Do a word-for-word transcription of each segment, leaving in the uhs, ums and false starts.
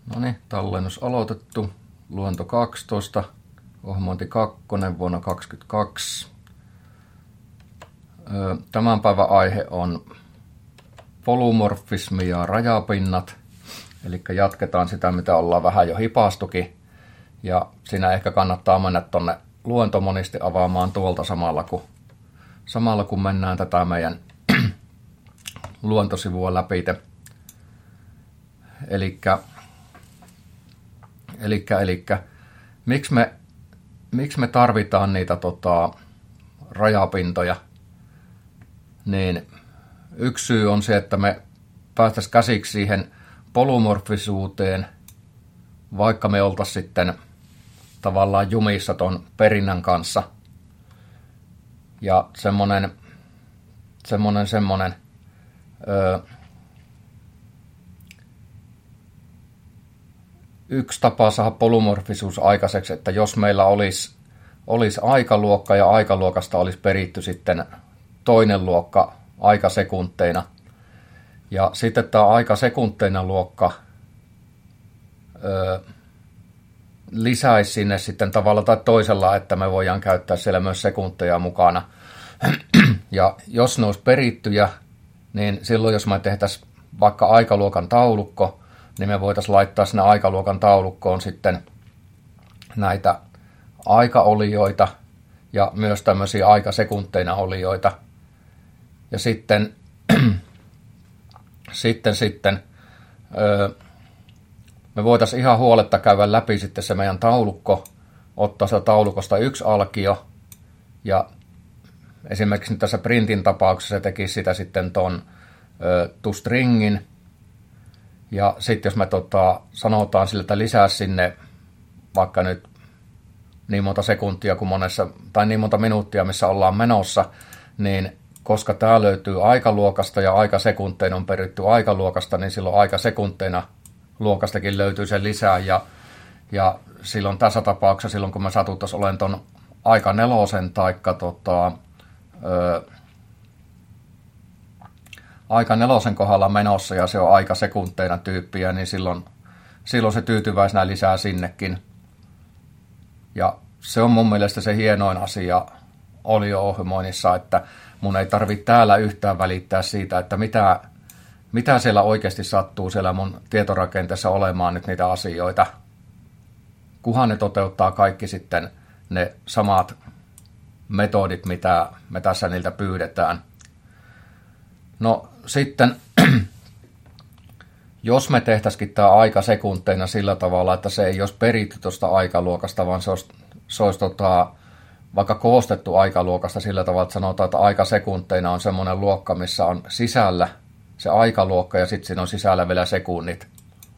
No niin, tallennus aloitettu. Luento kaksitoista, ohjelmointi kaksi vuonna kaksikymmentäkaksi. Tämän päivän aihe on polymorfismi ja rajapinnat. Eli jatketaan sitä, mitä ollaan vähän jo hipastukin. Ja siinä ehkä kannattaa mennä tuonne luentomonisti avaamaan tuolta samalla, kun, samalla kun mennään tätä meidän luentosivua läpi. Elikkä, elikkä, elikkä miksi me, miksi me tarvitaan niitä tota, rajapintoja? Niin yksi syy on se, että me päästäisiin käsiksi siihen polymorfisuuteen, vaikka me oltaisiin sitten tavallaan jumissa ton perinnän kanssa. Ja semmonen, semmonen, semmonen, öö, yksi tapa saada polymorfisuus aikaiseksi, että jos meillä olisi, olisi aikaluokka ja aikaluokasta olisi peritty sitten toinen luokka aikasekunteina. Ja sitten tämä aikasekunteina luokka öö, lisäisi sinne sitten tavalla tai toisella, että me voidaan käyttää siellä myös sekunteja mukana. Ja jos ne olisi perittyjä, niin silloin jos me tehtäisiin vaikka aikaluokan taulukko, niin me voitaisiin laittaa sinne aikaluokan taulukkoon sitten näitä aikaolioita ja myös tämmöisiä aikasekunteina olioita. Ja sitten, sitten, sitten öö, me voitaisiin ihan huoletta käydä läpi sitten se meidän taulukko, ottaa sitä taulukosta yksi alkio ja esimerkiksi nyt tässä printin tapauksessa se tekisi sitä sitten ton ö, toStringin. Ja sitten jos me tota, sanotaan sille, että lisää sinne vaikka nyt niin monta sekuntia kuin monessa, tai niin monta minuuttia, missä ollaan menossa, niin koska tämä löytyy aikaluokasta ja aikasekunteina on peritty aikaluokasta, niin silloin aikasekunteina luokastakin löytyy se lisää. Ja, ja silloin tässä tapauksessa, silloin kun me satuttaisiin olen ton aika nelosen taikka tota, ö, aika nelosen kohdalla menossa ja se on aika sekunteina tyyppiä, niin silloin, silloin se tyytyväisenä lisää sinnekin. Ja se on mun mielestä se hienoin asia olio-ohjelmoinnissa, että mun ei tarvitse täällä yhtään välittää siitä, että mitä, mitä siellä oikeasti sattuu siellä mun tietorakenteessa olemaan nyt niitä asioita. Kunhan ne toteuttaa kaikki sitten ne samat metodit, mitä me tässä niiltä pyydetään. No sitten, jos me tehtäisikin tämä aika sekunteina sillä tavalla, että se ei olisi peritty tuosta aikaluokasta, vaan se olisi, se olisi tota, vaikka koostettu aikaluokasta sillä tavalla, että sanotaan, että aika sekunteina on semmoinen luokka, missä on sisällä se aikaluokka ja sitten siinä on sisällä vielä sekunnit.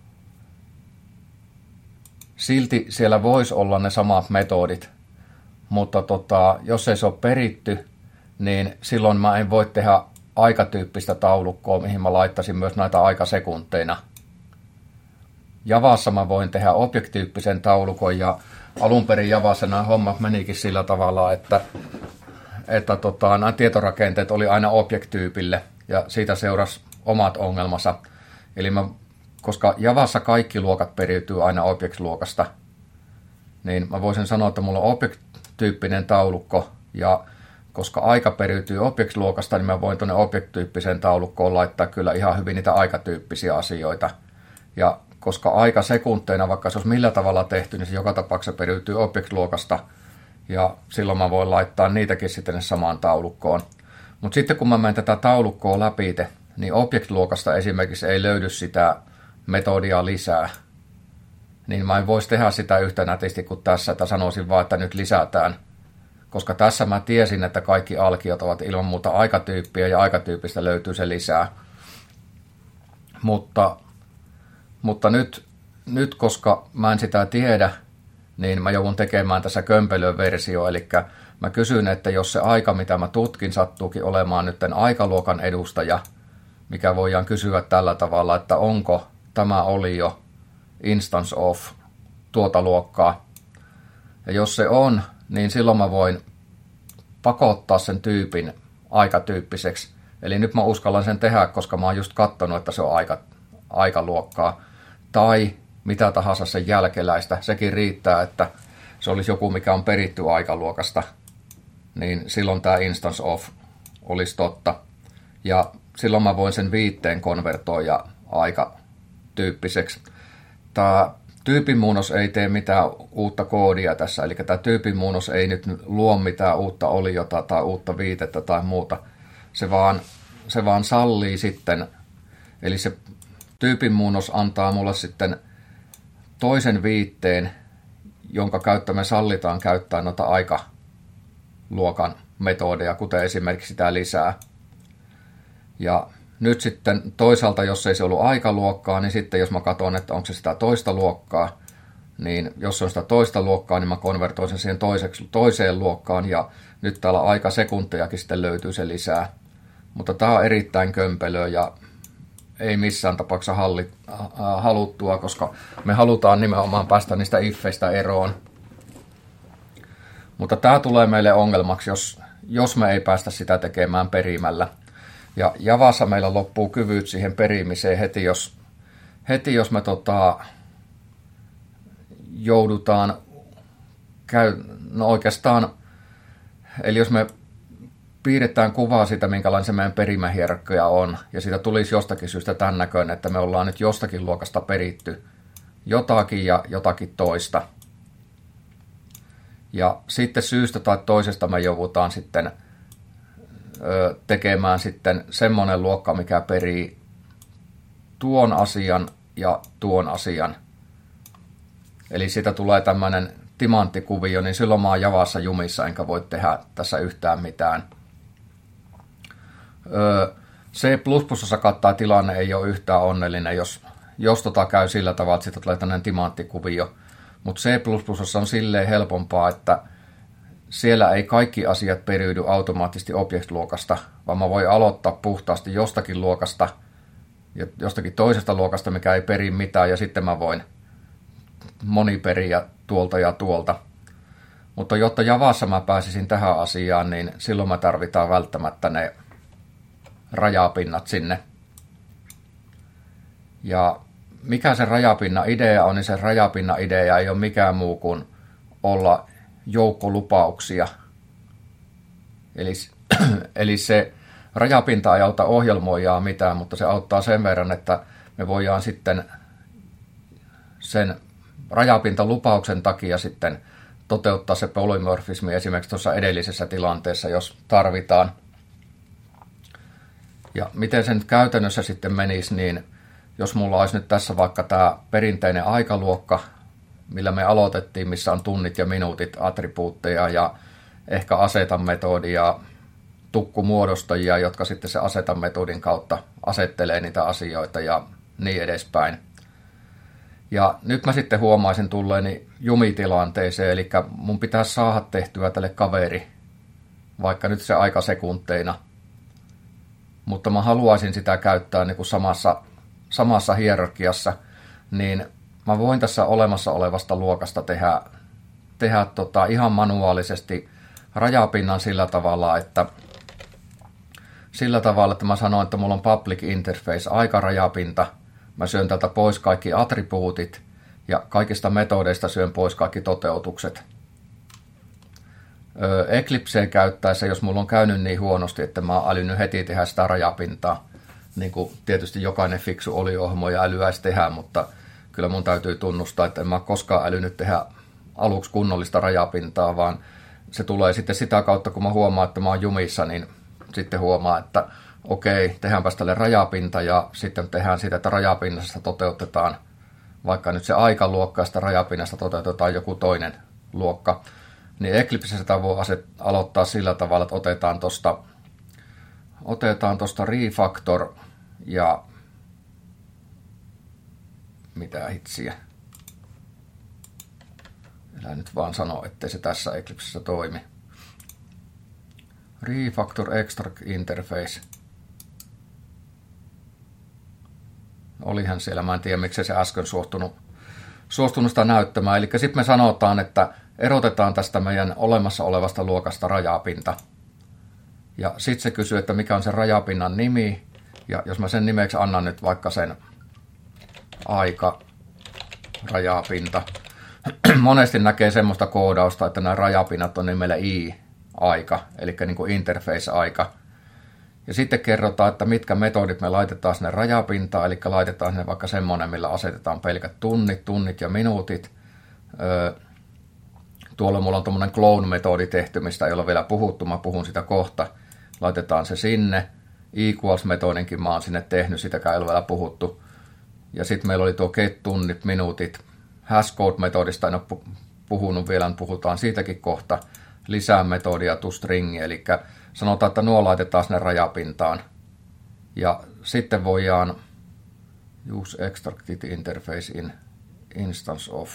Silti siellä voisi olla ne samat metodit, mutta tota, jos ei se ole peritty, niin silloin mä en voi tehdä aikatyyppistä taulukkoa, mihin mä laittaisin myös näitä aikasekunteina. Javassa mä voin tehdä objektyyppisen taulukon ja alun perin Javassa nämä hommat menikin sillä tavalla, että, että tota, nämä tietorakenteet oli aina objektyypille ja siitä seurasi omat ongelmansa. Eli mä, koska Javassa kaikki luokat periytyy aina object-luokasta, niin mä voisin sanoa, että mulla on object-tyyppinen taulukko ja koska aika periytyy object-luokasta, niin mä voin tuonne object-tyyppiseen taulukkoon laittaa kyllä ihan hyvin niitä aikatyyppisiä asioita. Ja koska aika sekunteina, vaikka se olisi millä tavalla tehty, niin se joka tapauksessa periytyy object-luokasta. Ja silloin mä voin laittaa niitäkin sitten samaan taulukkoon. Mutta sitten kun mä menen tätä taulukkoa läpi, niin object-luokasta esimerkiksi ei löydy sitä metodia lisää. Niin mä en voisi tehdä sitä yhtä nätisti kuin tässä, että sanoisin vaan, että nyt lisätään. Koska tässä mä tiesin, että kaikki alkiot ovat ilman muuta aikatyyppiä ja aikatyypistä löytyy se lisää. Mutta, mutta nyt, nyt, koska mä en sitä tiedä, niin mä joudun tekemään tässä kömpelöversio. Eli mä kysyn, että jos se aika, mitä mä tutkin, sattuukin olemaan nyt aikaluokan edustaja, mikä voidaan kysyä tällä tavalla, että onko tämä olio instance of tuota luokkaa. Ja jos se on, niin silloin mä voin pakottaa sen tyypin aikatyyppiseksi. Eli nyt mä uskallan sen tehdä, koska mä oon just katsonut, että se on aika, aikaluokkaa. Tai mitä tahansa sen jälkeläistä. Sekin riittää, että se olisi joku, mikä on peritty aikaluokasta, niin silloin tämä instance of olisi totta. Ja silloin mä voin sen viitteen konvertoida aikatyyppiseksi. Tämä tyypinmuunnos ei tee mitään uutta koodia tässä, eli tämä tyypinmuunnos ei nyt luo mitään uutta oliota tai uutta viitettä tai muuta. Se vaan, se vaan sallii sitten, eli se tyypinmuunnos antaa mulle sitten toisen viitteen, jonka käyttö me sallitaan käyttää noita aikaluokan metodeja, kuten esimerkiksi sitä lisää. Ja nyt sitten toisaalta, jos ei se ollut aikaluokkaa, niin sitten jos mä katson, että onko se sitä toista luokkaa, niin jos se on sitä toista luokkaa, niin mä konvertoin sen siihen toiseksi, toiseen luokkaan, ja nyt täällä aikasekuntejakin sitten löytyy se lisää. Mutta tämä on erittäin kömpelöä ja ei missään tapauksessa halli, äh, haluttua, koska me halutaan nimenomaan päästä niistä iffeistä eroon. Mutta tämä tulee meille ongelmaksi, jos, jos me ei päästä sitä tekemään perimällä. Ja Javassa meillä loppuu kyvyt siihen perimiseen heti, jos, heti jos me tota, joudutaan, käy, no oikeastaan, eli jos me piirretään kuvaa siitä, minkälainen se meidän perimähierarkia on, ja siitä tulisi jostakin syystä tämän näköinen, että me ollaan nyt jostakin luokasta peritty jotakin ja jotakin toista. Ja sitten syystä tai toisesta me joudutaan sitten ö, tekemään sitten semmoinen luokka, mikä perii tuon asian ja tuon asian. Eli siitä tulee tämmöinen timanttikuvio, niin silloin mä oon Javassa jumissa, enkä voi tehdä tässä yhtään mitään. C plus plus kattaa tilanne ei ole yhtään onnellinen, jos, jos tota käy sillä tavalla, että siitä tulee tämmöinen timanttikuvio. Mutta C plus plus on silleen helpompaa, että siellä ei kaikki asiat periydy automaattisesti object-luokasta, vaan mä voin aloittaa puhtaasti jostakin luokasta, jostakin toisesta luokasta, mikä ei peri mitään, ja sitten mä voin moniperiä tuolta ja tuolta. Mutta jotta Javassa mä pääsisin tähän asiaan, niin silloin mä tarvitaan välttämättä ne rajapinnat sinne. Ja mikä se rajapinnan idea on, niin se rajapinnan idea ei ole mikään muu kuin olla joukko lupauksia. Eli, eli se rajapinta ei auta ohjelmoijaa mitään, mutta se auttaa sen verran, että me voidaan sitten sen rajapintalupauksen takia sitten toteuttaa se polymorfismi esimerkiksi tuossa edellisessä tilanteessa, jos tarvitaan. Ja miten se nyt käytännössä sitten menisi, niin jos mulla olisi nyt tässä vaikka tämä perinteinen aikaluokka, millä me aloitettiin, missä on tunnit ja minuutit, attribuutteja ja ehkä asetanmetodia, tukkumuodostajia, jotka sitten se asetanmetodin kautta asettelee niitä asioita ja niin edespäin. Ja nyt mä sitten huomaisin tulleeni jumitilanteeseen, eli mun pitäisi saada tehtyä tälle kaveri, vaikka nyt se aika sekunteina. Mutta mä haluaisin sitä käyttää niin kuin samassa, samassa hierarkiassa, niin mä voin tässä olemassa olevasta luokasta tehdä, tehdä tota ihan manuaalisesti rajapinnan sillä tavalla, että sillä tavalla, että mä sanoin, että mulla on public interface aikarajapinta, mä syön tältä pois kaikki attribuutit ja kaikista metodeista syön pois kaikki toteutukset. Eclipseen käyttäessä, jos mulla on käynyt niin huonosti, että mä oon älynyt heti tehdä sitä rajapintaa, niin kuin tietysti jokainen fiksu oliohmo älyäisi tehdä, mutta kyllä mun täytyy tunnustaa, että en mä koskaan älynyt tehdä aluksi kunnollista rajapintaa, vaan se tulee sitten sitä kautta, kun mä huomaan, että mä oon jumissa, niin sitten huomaa, että okei, tehdäänpäs tälle rajapinta ja sitten tehdään siitä, että rajapinnasta toteutetaan vaikka nyt se aikaluokka ja sitä rajapinnasta toteutetaan joku toinen luokka. Niin Eclipsessä sitä voi aset, aloittaa sillä tavalla, että otetaan tuosta otetaan tosta refactor ja mitä hitsiä. Elä nyt vaan sano, ettei se tässä Eclipsessä toimi. Refactor extract interface. Olihan siellä, mä en tiedä miksi se äsken suostunut, suostunut sitä näyttämään. Eli sitten me sanotaan, että erotetaan tästä meidän olemassa olevasta luokasta rajapinta. Ja sitten se kysyy, että mikä on se rajapinnan nimi. Ja jos mä sen nimeksi annan nyt vaikka sen aika rajapinta. Monesti näkee semmoista koodausta, että nämä rajapinnat on nimellä i-aika, eli niin kuin interface-aika. Ja sitten kerrotaan, että mitkä metodit me laitetaan sinne rajapintaan, eli laitetaan sinne vaikka semmoinen, millä asetetaan pelkät tunnit, tunnit ja minuutit. Öö, tuolla mulla on tuommoinen clone-metodi tehty, mistä ei ole vielä puhuttu, mä puhun sitä kohta. Laitetaan se sinne. Equals-metodinkin mä oon sinne tehnyt, sitäkään ei ole vielä puhuttu. Ja sitten meillä oli tuo get-tunnit, minuutit. Hashcode-metodista en ole puhunut vielä, puhutaan siitäkin kohta. Lisää metodia to string, eli sanotaan, että nuo laitetaan sinne rajapintaan. Ja sitten voidaan use extracted interface in instance of.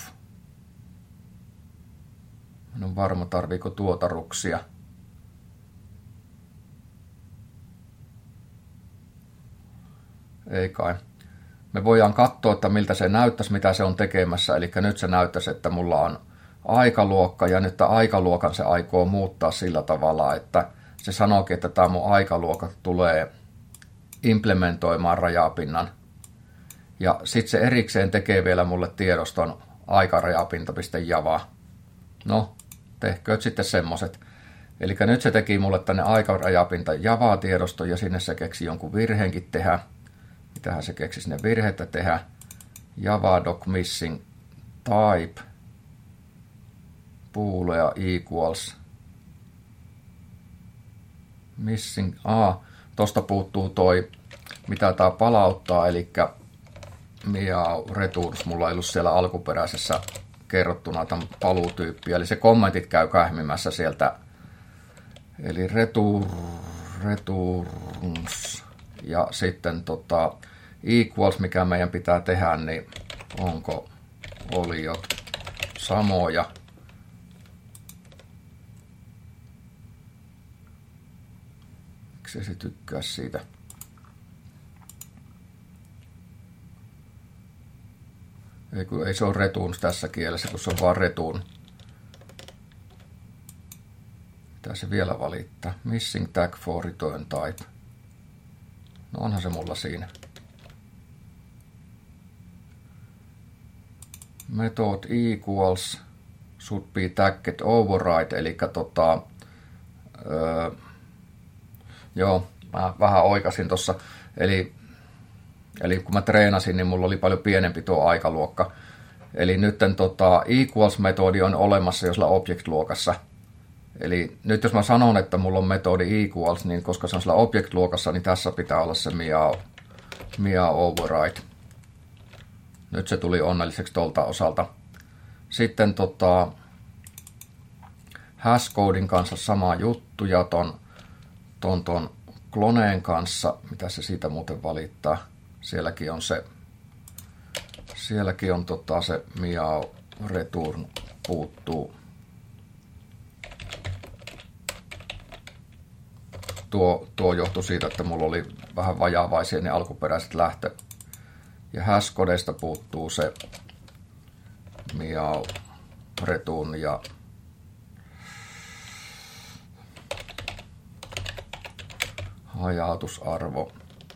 En ole varma, tarviiko tuota ruksia. Ei kai. Me voidaan katsoa, että miltä se näyttäisi, mitä se on tekemässä. Eli nyt se näyttäisi, että mulla on aikaluokka, ja nyt tämän aikaluokan se aikoo muuttaa sillä tavalla, että se sanookin, että tämä mun aikaluokka tulee implementoimaan rajapinnan. Ja sitten se erikseen tekee vielä mulle tiedoston aikarajapinta.java. No, tehkööt sitten semmoset. Eli nyt se teki mulle tänne aikarajapinta Java-tiedoston, ja sinne se keksi jonkun virheenkin tehdä. Mitähän se keksi sinne virheettä tehdä. Java doc missing type. Boolean equals. Missing. A. Tosta puuttuu toi, mitä tää palauttaa, eli meow returns. Mulla ei ollut siellä alkuperäisessä kerrottuna tämän paluutyyppiä. Eli se kommentit käy kähmimässä sieltä. Eli retur, returns. Ja sitten tota, equals, mikä meidän pitää tehdä, niin onko oliot samoja. Miksi se tykkää siitä? Ei, kun ei se ole returns tässä kielessä, kun se on vaan return. Mitä se vielä valittaa? Missing tag for return type. No onhan se mulla siinä. Method equals should be tagged override, eli tota, öö, joo, mä vähän oikasin tossa, eli, eli kun mä treenasin, niin mulla oli paljon pienempi tuo aikaluokka. Eli nyt tota, equals-metodi on olemassa jo sillä object-luokassa. Eli nyt jos mä sanon, että mulla on metodi equals, niin koska se on sillä object-luokassa, niin tässä pitää olla se meow, meow override. Nyt se tuli onnelliseksi tuolta osalta. Sitten tota, hashcodein kanssa sama juttu ja ton, ton, ton cloneen kanssa, mitä se siitä muuten valittaa. Sielläkin on se, sielläkin on tota se meow return puuttuu. Tuo, tuo johtui siitä, että mulla oli vähän vajaavaisia ne alkuperäiset lähtö. Ja hashcodeista puuttuu se meow return ja hajautusarvo.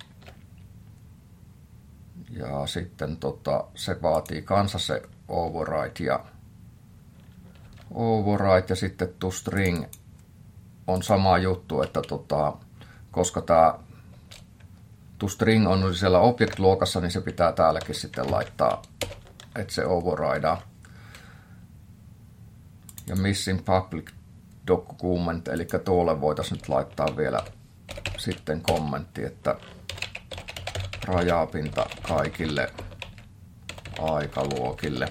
Ja sitten tota, se vaatii kanssa se override ja override ja sitten to string on sama juttu, että tota, koska tämä toString on siellä object-luokassa, niin se pitää täälläkin sitten laittaa, että se overrideaa. Ja missing public document, eli tuolle voitaisiin nyt laittaa vielä sitten kommentti, että rajapinta kaikille aikaluokille.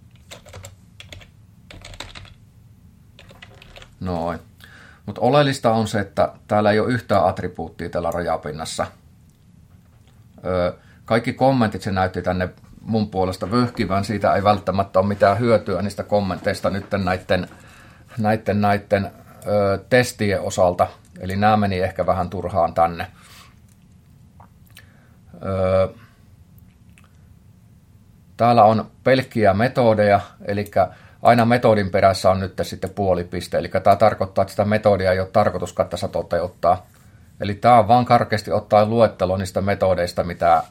Noin. Mutta oleellista on se, että täällä ei ole yhtään attribuuttia tällä rajapinnassa. Öö, kaikki kommentit se näytti tänne mun puolesta vöhkivän. Siitä ei välttämättä ole mitään hyötyä niistä kommenteista nyt näiden, näiden, näiden öö, testien osalta. Eli nämä meni ehkä vähän turhaan tänne. Öö, täällä on pelkkiä metodeja, eli aina metodin perässä on nyt sitten puolipiste, eli tämä tarkoittaa, että sitä metodia ei ole tarkoituskaan tässä toteuttaa. Eli tämä on vaan karkeasti ottaen luettelo niistä metodeista, mitä,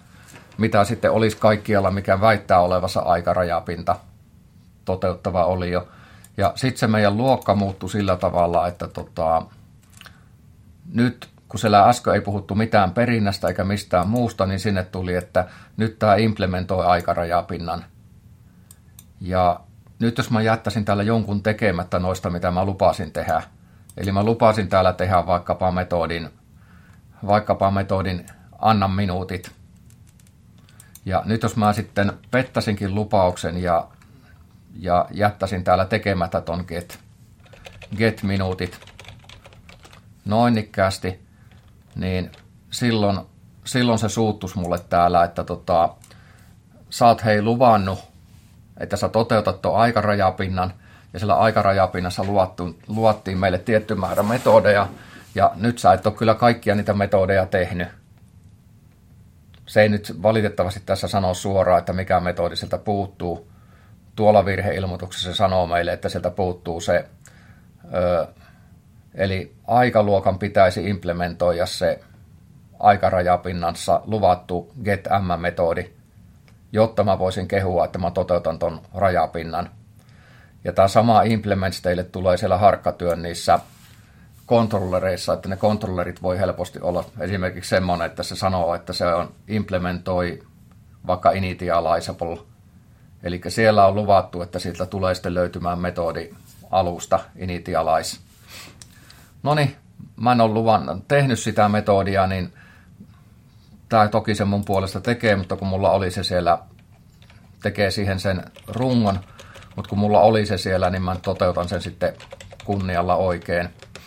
mitä sitten olisi kaikkialla, mikä väittää olevassa aikarajapinta toteuttava olio. Ja sitten se meidän luokka muuttui sillä tavalla, että tota, nyt kun siellä äsken ei puhuttu mitään perinnästä eikä mistään muusta, niin sinne tuli, että nyt tämä implementoi aikarajapinnan. Ja nyt jos mä jättäisin täällä jonkun tekemättä noista, mitä mä lupasin tehdä, eli mä lupasin täällä tehdä vaikkapa metodin, vaikkapa metodin anna minuutit. Ja nyt jos mä sitten pettäisinkin lupauksen ja, ja jättäisin täällä tekemättä ton get, get minuutit noinnikkäästi, niin silloin, silloin se suuttuisi mulle täällä, että tota, sä oot hei luvannut, että sä toteutat tuon aikarajapinnan, ja sillä aikarajapinnassa luvattu, luvattiin meille tietty määrä metodeja, ja nyt sä et ole kyllä kaikkia niitä metodeja tehnyt. Se ei nyt valitettavasti tässä sano suoraan, että mikä metodi sieltä puuttuu. Tuolla virheilmoituksessa se sanoo meille, että sieltä puuttuu se, ö, eli aikaluokan pitäisi implementoida se aikarajapinnassa luvattu getM-metodi, jotta mä voisin kehua, että mä toteutan ton rajapinnan. Ja tämä sama implements teille tulee siellä harkkatyön niissä kontrollereissa, että ne kontrollerit voi helposti olla esimerkiksi semmoinen, että se sanoo, että se on implementoi vaikka initializable. Eli siellä on luvattu, että siitä tulee sitten löytymään metodi alusta initialize. No niin, mä en ole luvan, tehnyt sitä metodia, niin tämä toki se mun puolesta tekee, mutta kun mulla oli se siellä, tekee siihen sen rungon, mutta kun mulla oli se siellä, niin mä toteutan sen sitten kunnialla oikein.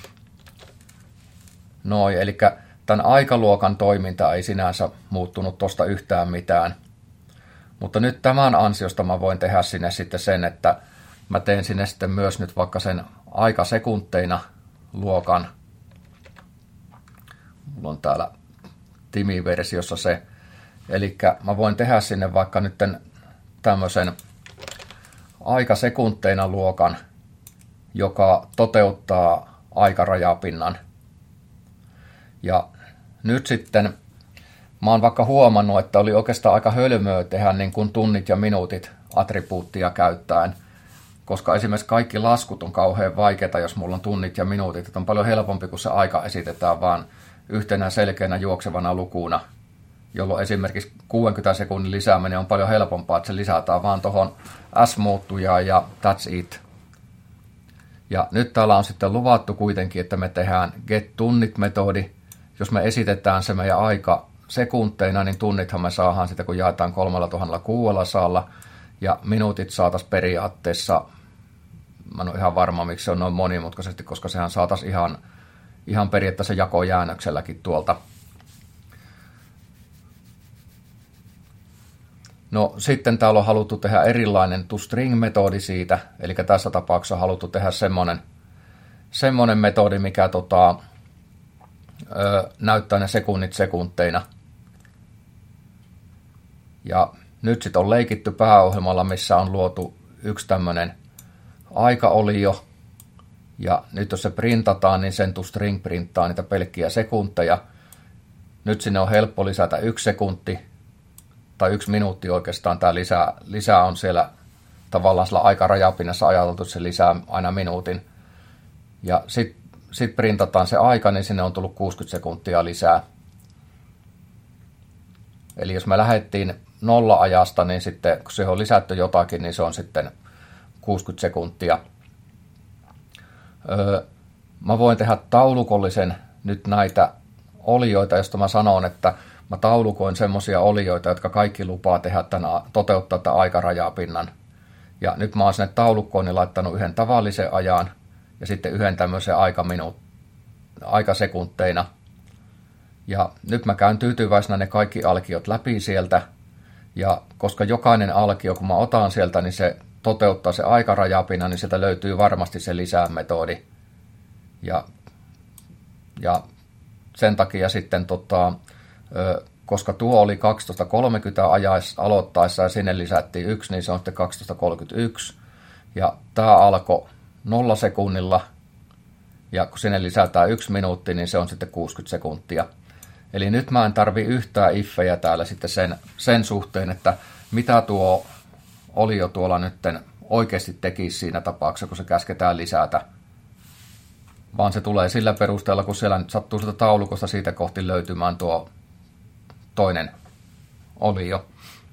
Noin, eli tämän aikaluokan toiminta ei sinänsä muuttunut tosta yhtään mitään. Mutta nyt tämän ansiosta mä voin tehdä sinne sitten sen, että mä teen sinne sitten myös nyt vaikka sen aikasekunteina luokan. Mulla on täällä Timi-versiossa se. Eli mä voin tehdä sinne vaikka nyt tämmöisen aikasekunteina luokan, joka toteuttaa aikarajapinnan. Ja nyt sitten mä oon vaikka huomannut, että oli oikeastaan aika hölmöä tehdä niin kuin tunnit ja minuutit attribuuttia käyttäen, koska esimerkiksi kaikki laskut on kauhean vaikeita, jos mulla on tunnit ja minuutit. Että on paljon helpompi, kun se aika esitetään vaan yhtenä selkeänä juoksevana lukuna, jolloin esimerkiksi kuudenkymmenen sekunnin lisääminen on paljon helpompaa, että se lisätään vaan tuohon S-muuttujaan ja that's it. Ja nyt täällä on sitten luvattu kuitenkin, että me tehdään get-tunnit-metodi. Jos me esitetään se meidän aika sekunteina, niin tunnithan me saadaan sitä, kun jaetaan kolmetuhattakuusisataa, ja minuutit saataisiin periaatteessa, mä en ole ihan varma, miksi se on noin monimutkaisesti, koska sehän saataisiin ihan, ihan periaatteessa jakojäännökselläkin tuolta. No sitten täällä on haluttu tehdä erilainen toString-metodi siitä, eli tässä tapauksessa on haluttu tehdä semmoinen, semmoinen metodi, mikä tota, ö, näyttää ne sekunnit sekunteina. Ja nyt sitten on leikitty pääohjelmalla, missä on luotu yksi tämmöinen aikaolio. Ja nyt jos se printataan, niin sen toString printtaa niitä pelkkiä sekunteja. Nyt sinne on helppo lisätä yksi sekunti. Tai yksi minuutti oikeastaan, tämä lisää, lisää on siellä tavallaan sillä aikarajapinnassa ajateltu, että se lisää aina minuutin. Ja sitten sit printataan se aika, niin sinne on tullut kuusikymmentä sekuntia lisää. Eli jos me lähdettiin nolla-ajasta, niin sitten kun se on lisätty jotakin, niin se on sitten kuusikymmentä sekuntia. Öö, mä voin tehdä taulukollisen nyt näitä olioita, josta mä sanon, että mä taulukoin semmoisia olioita, jotka kaikki lupaa tehdä tämän, toteuttaa tämän aikarajapinnan. Ja nyt mä oon sinne taulukkoon niin laittanut yhden tavallisen ajan ja sitten yhden tämmöisen aikaminu- aikasekunteina. Ja nyt mä käyn tyytyväisenä ne kaikki alkiot läpi sieltä. Ja koska jokainen alkio, kun mä otan sieltä, niin se toteuttaa se aikarajapinnan, niin sieltä löytyy varmasti se lisämetodi. Ja, ja sen takia sitten tota, koska tuo oli kaksitoista kolmekymmentä ajais aloittaessa ja sinne lisättiin yksi, niin se on sitten kaksitoista kolmekymmentäyksi. Ja tämä alkoi nolla sekunnilla, ja kun sinne lisätään yksi minuutti, niin se on sitten kuusikymmentä sekuntia. Eli nyt mä en tarvi yhtään iffejä täällä sitten sen, sen suhteen, että mitä tuo olio tuolla nytten oikeasti tekisi siinä tapauksessa, kun se käsketään lisätä. Vaan se tulee sillä perusteella, kun siellä nyt sattuu sitä taulukosta siitä kohti löytymään tuo toinen olio.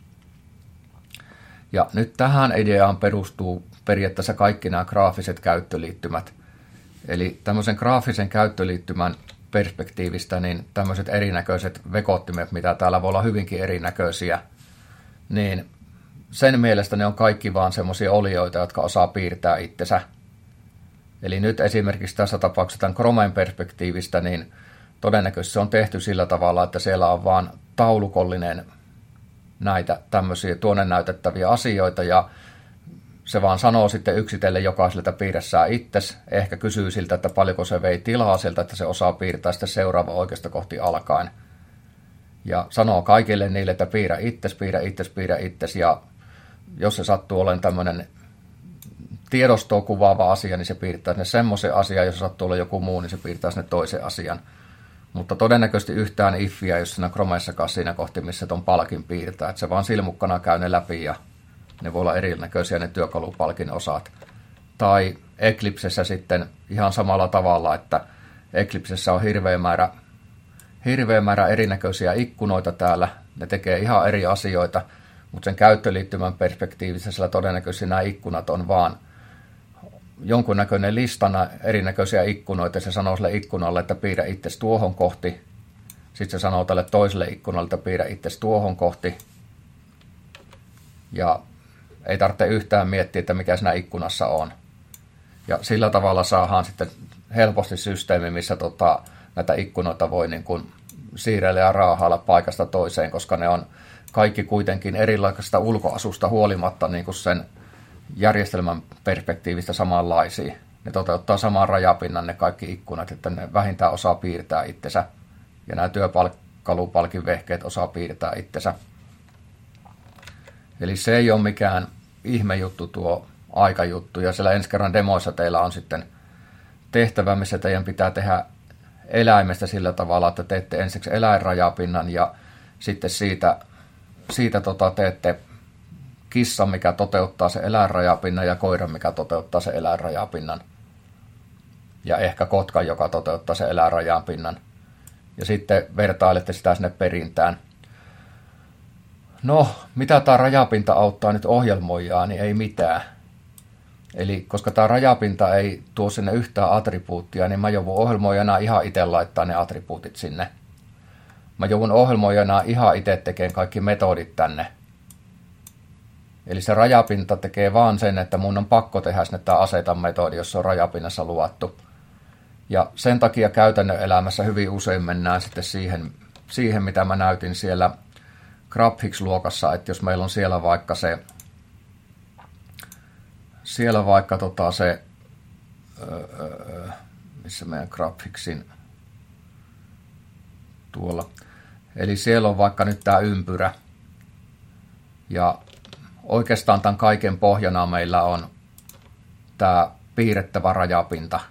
Ja nyt tähän ideaan perustuu periaatteessa kaikki nämä graafiset käyttöliittymät. Eli tämmöisen graafisen käyttöliittymän perspektiivistä, niin tämmöiset erinäköiset vekottimet, mitä täällä voi olla hyvinkin erinäköisiä, niin sen mielestä ne on kaikki vaan semmoisia olioita, jotka osaa piirtää itsensä. Eli nyt esimerkiksi tässä tapauksessa tämän Chromen perspektiivistä, niin todennäköisesti se on tehty sillä tavalla, että siellä on vaan taulukollinen näitä tämmöisiä tuonne näytettäviä asioita, ja se vaan sanoo sitten yksitellen jokaiselta piirressään itses, ehkä kysyy siltä, että paljonko se vei tilaa sieltä, että se osaa piirtää sitten seuraava oikeasta kohti alkaen. Ja sanoo kaikille niille, että piirrä itses, piirrä itses, piirrä itses, ja jos se sattuu olemaan tämmöinen tiedostoa kuvaava asia, niin se piirtää sinne semmoisen asian, jos se sattuu olla joku muu, niin se piirtää sinne toisen asian. Mutta todennäköisesti yhtään iffiä, jos siinä Chromessakaan siinä kohti, missä ton palkin piirtää, että se vaan silmukkana käy ne läpi ja ne voi olla erinäköisiä ne työkalupalkin osat. Tai Eclipsessä sitten ihan samalla tavalla, että Eclipsessä on hirveä määrä, hirveä määrä erinäköisiä ikkunoita täällä. Ne tekee ihan eri asioita, mutta sen käyttöliittymän perspektiivissä sillä todennäköisesti nämä ikkunat on vaan jonkunnäköinen listana erinäköisiä ikkunoita. Ja se sanoo sille ikkunalle, että piirrä itsesi tuohon kohti. Sitten se sanoo tälle toiselle ikkunalle, että piirrä itsesi tuohon kohti. Ja ei tarvitse yhtään miettiä, että mikä siinä ikkunassa on. Ja sillä tavalla saadaan sitten helposti systeemi, missä tota, näitä ikkunoita voi niin kuin siirrellä ja raahailla paikasta toiseen, koska ne on kaikki kuitenkin erilaisesta ulkoasusta huolimatta niin kuin sen järjestelmän perspektiivistä samanlaisia. Ne toteuttaa saman rajapinnan ne kaikki ikkunat, että ne vähintään osaa piirtää itsensä. Ja nämä työkalupalkin vehkeet osaa piirtää itsensä. Eli se ei ole mikään ihme juttu tuo aikajuttu. Ja siellä ensi kerran demoissa teillä on sitten tehtävä, missä teidän pitää tehdä eläimestä sillä tavalla, että teette ensiksi eläinrajapinnan ja sitten siitä, siitä tota teette kissan, mikä toteuttaa se eläinrajapinnan ja koiran, mikä toteuttaa se eläinrajapinnan. Ja ehkä kotka, joka toteuttaa se eläinrajapinnan. Ja sitten vertailette sitä sinne perintään. No, mitä tämä rajapinta auttaa nyt ohjelmoijaa, niin ei mitään. Eli koska tämä rajapinta ei tuo sinne yhtään attribuuttia, niin mä joudun ohjelmoijana ihan itse laittaa ne attribuutit sinne. Mä joudun ohjelmoijana ihan itse tekemään kaikki metodit tänne. Eli se rajapinta tekee vaan sen, että mun on pakko tehdä sinne tämä aseta metodi, jos se on rajapinnassa luvattu. Ja sen takia käytännön elämässä hyvin usein mennään sitten siihen, siihen mitä mä näytin siellä GrabHigs-luokassa, että jos meillä on siellä vaikka se, siellä vaikka tota se, öö, missä meidän GrabHigsin, tuolla, eli siellä on vaikka nyt tämä ympyrä, ja oikeastaan tämän kaiken pohjana meillä on tämä piirrettävä rajapinta.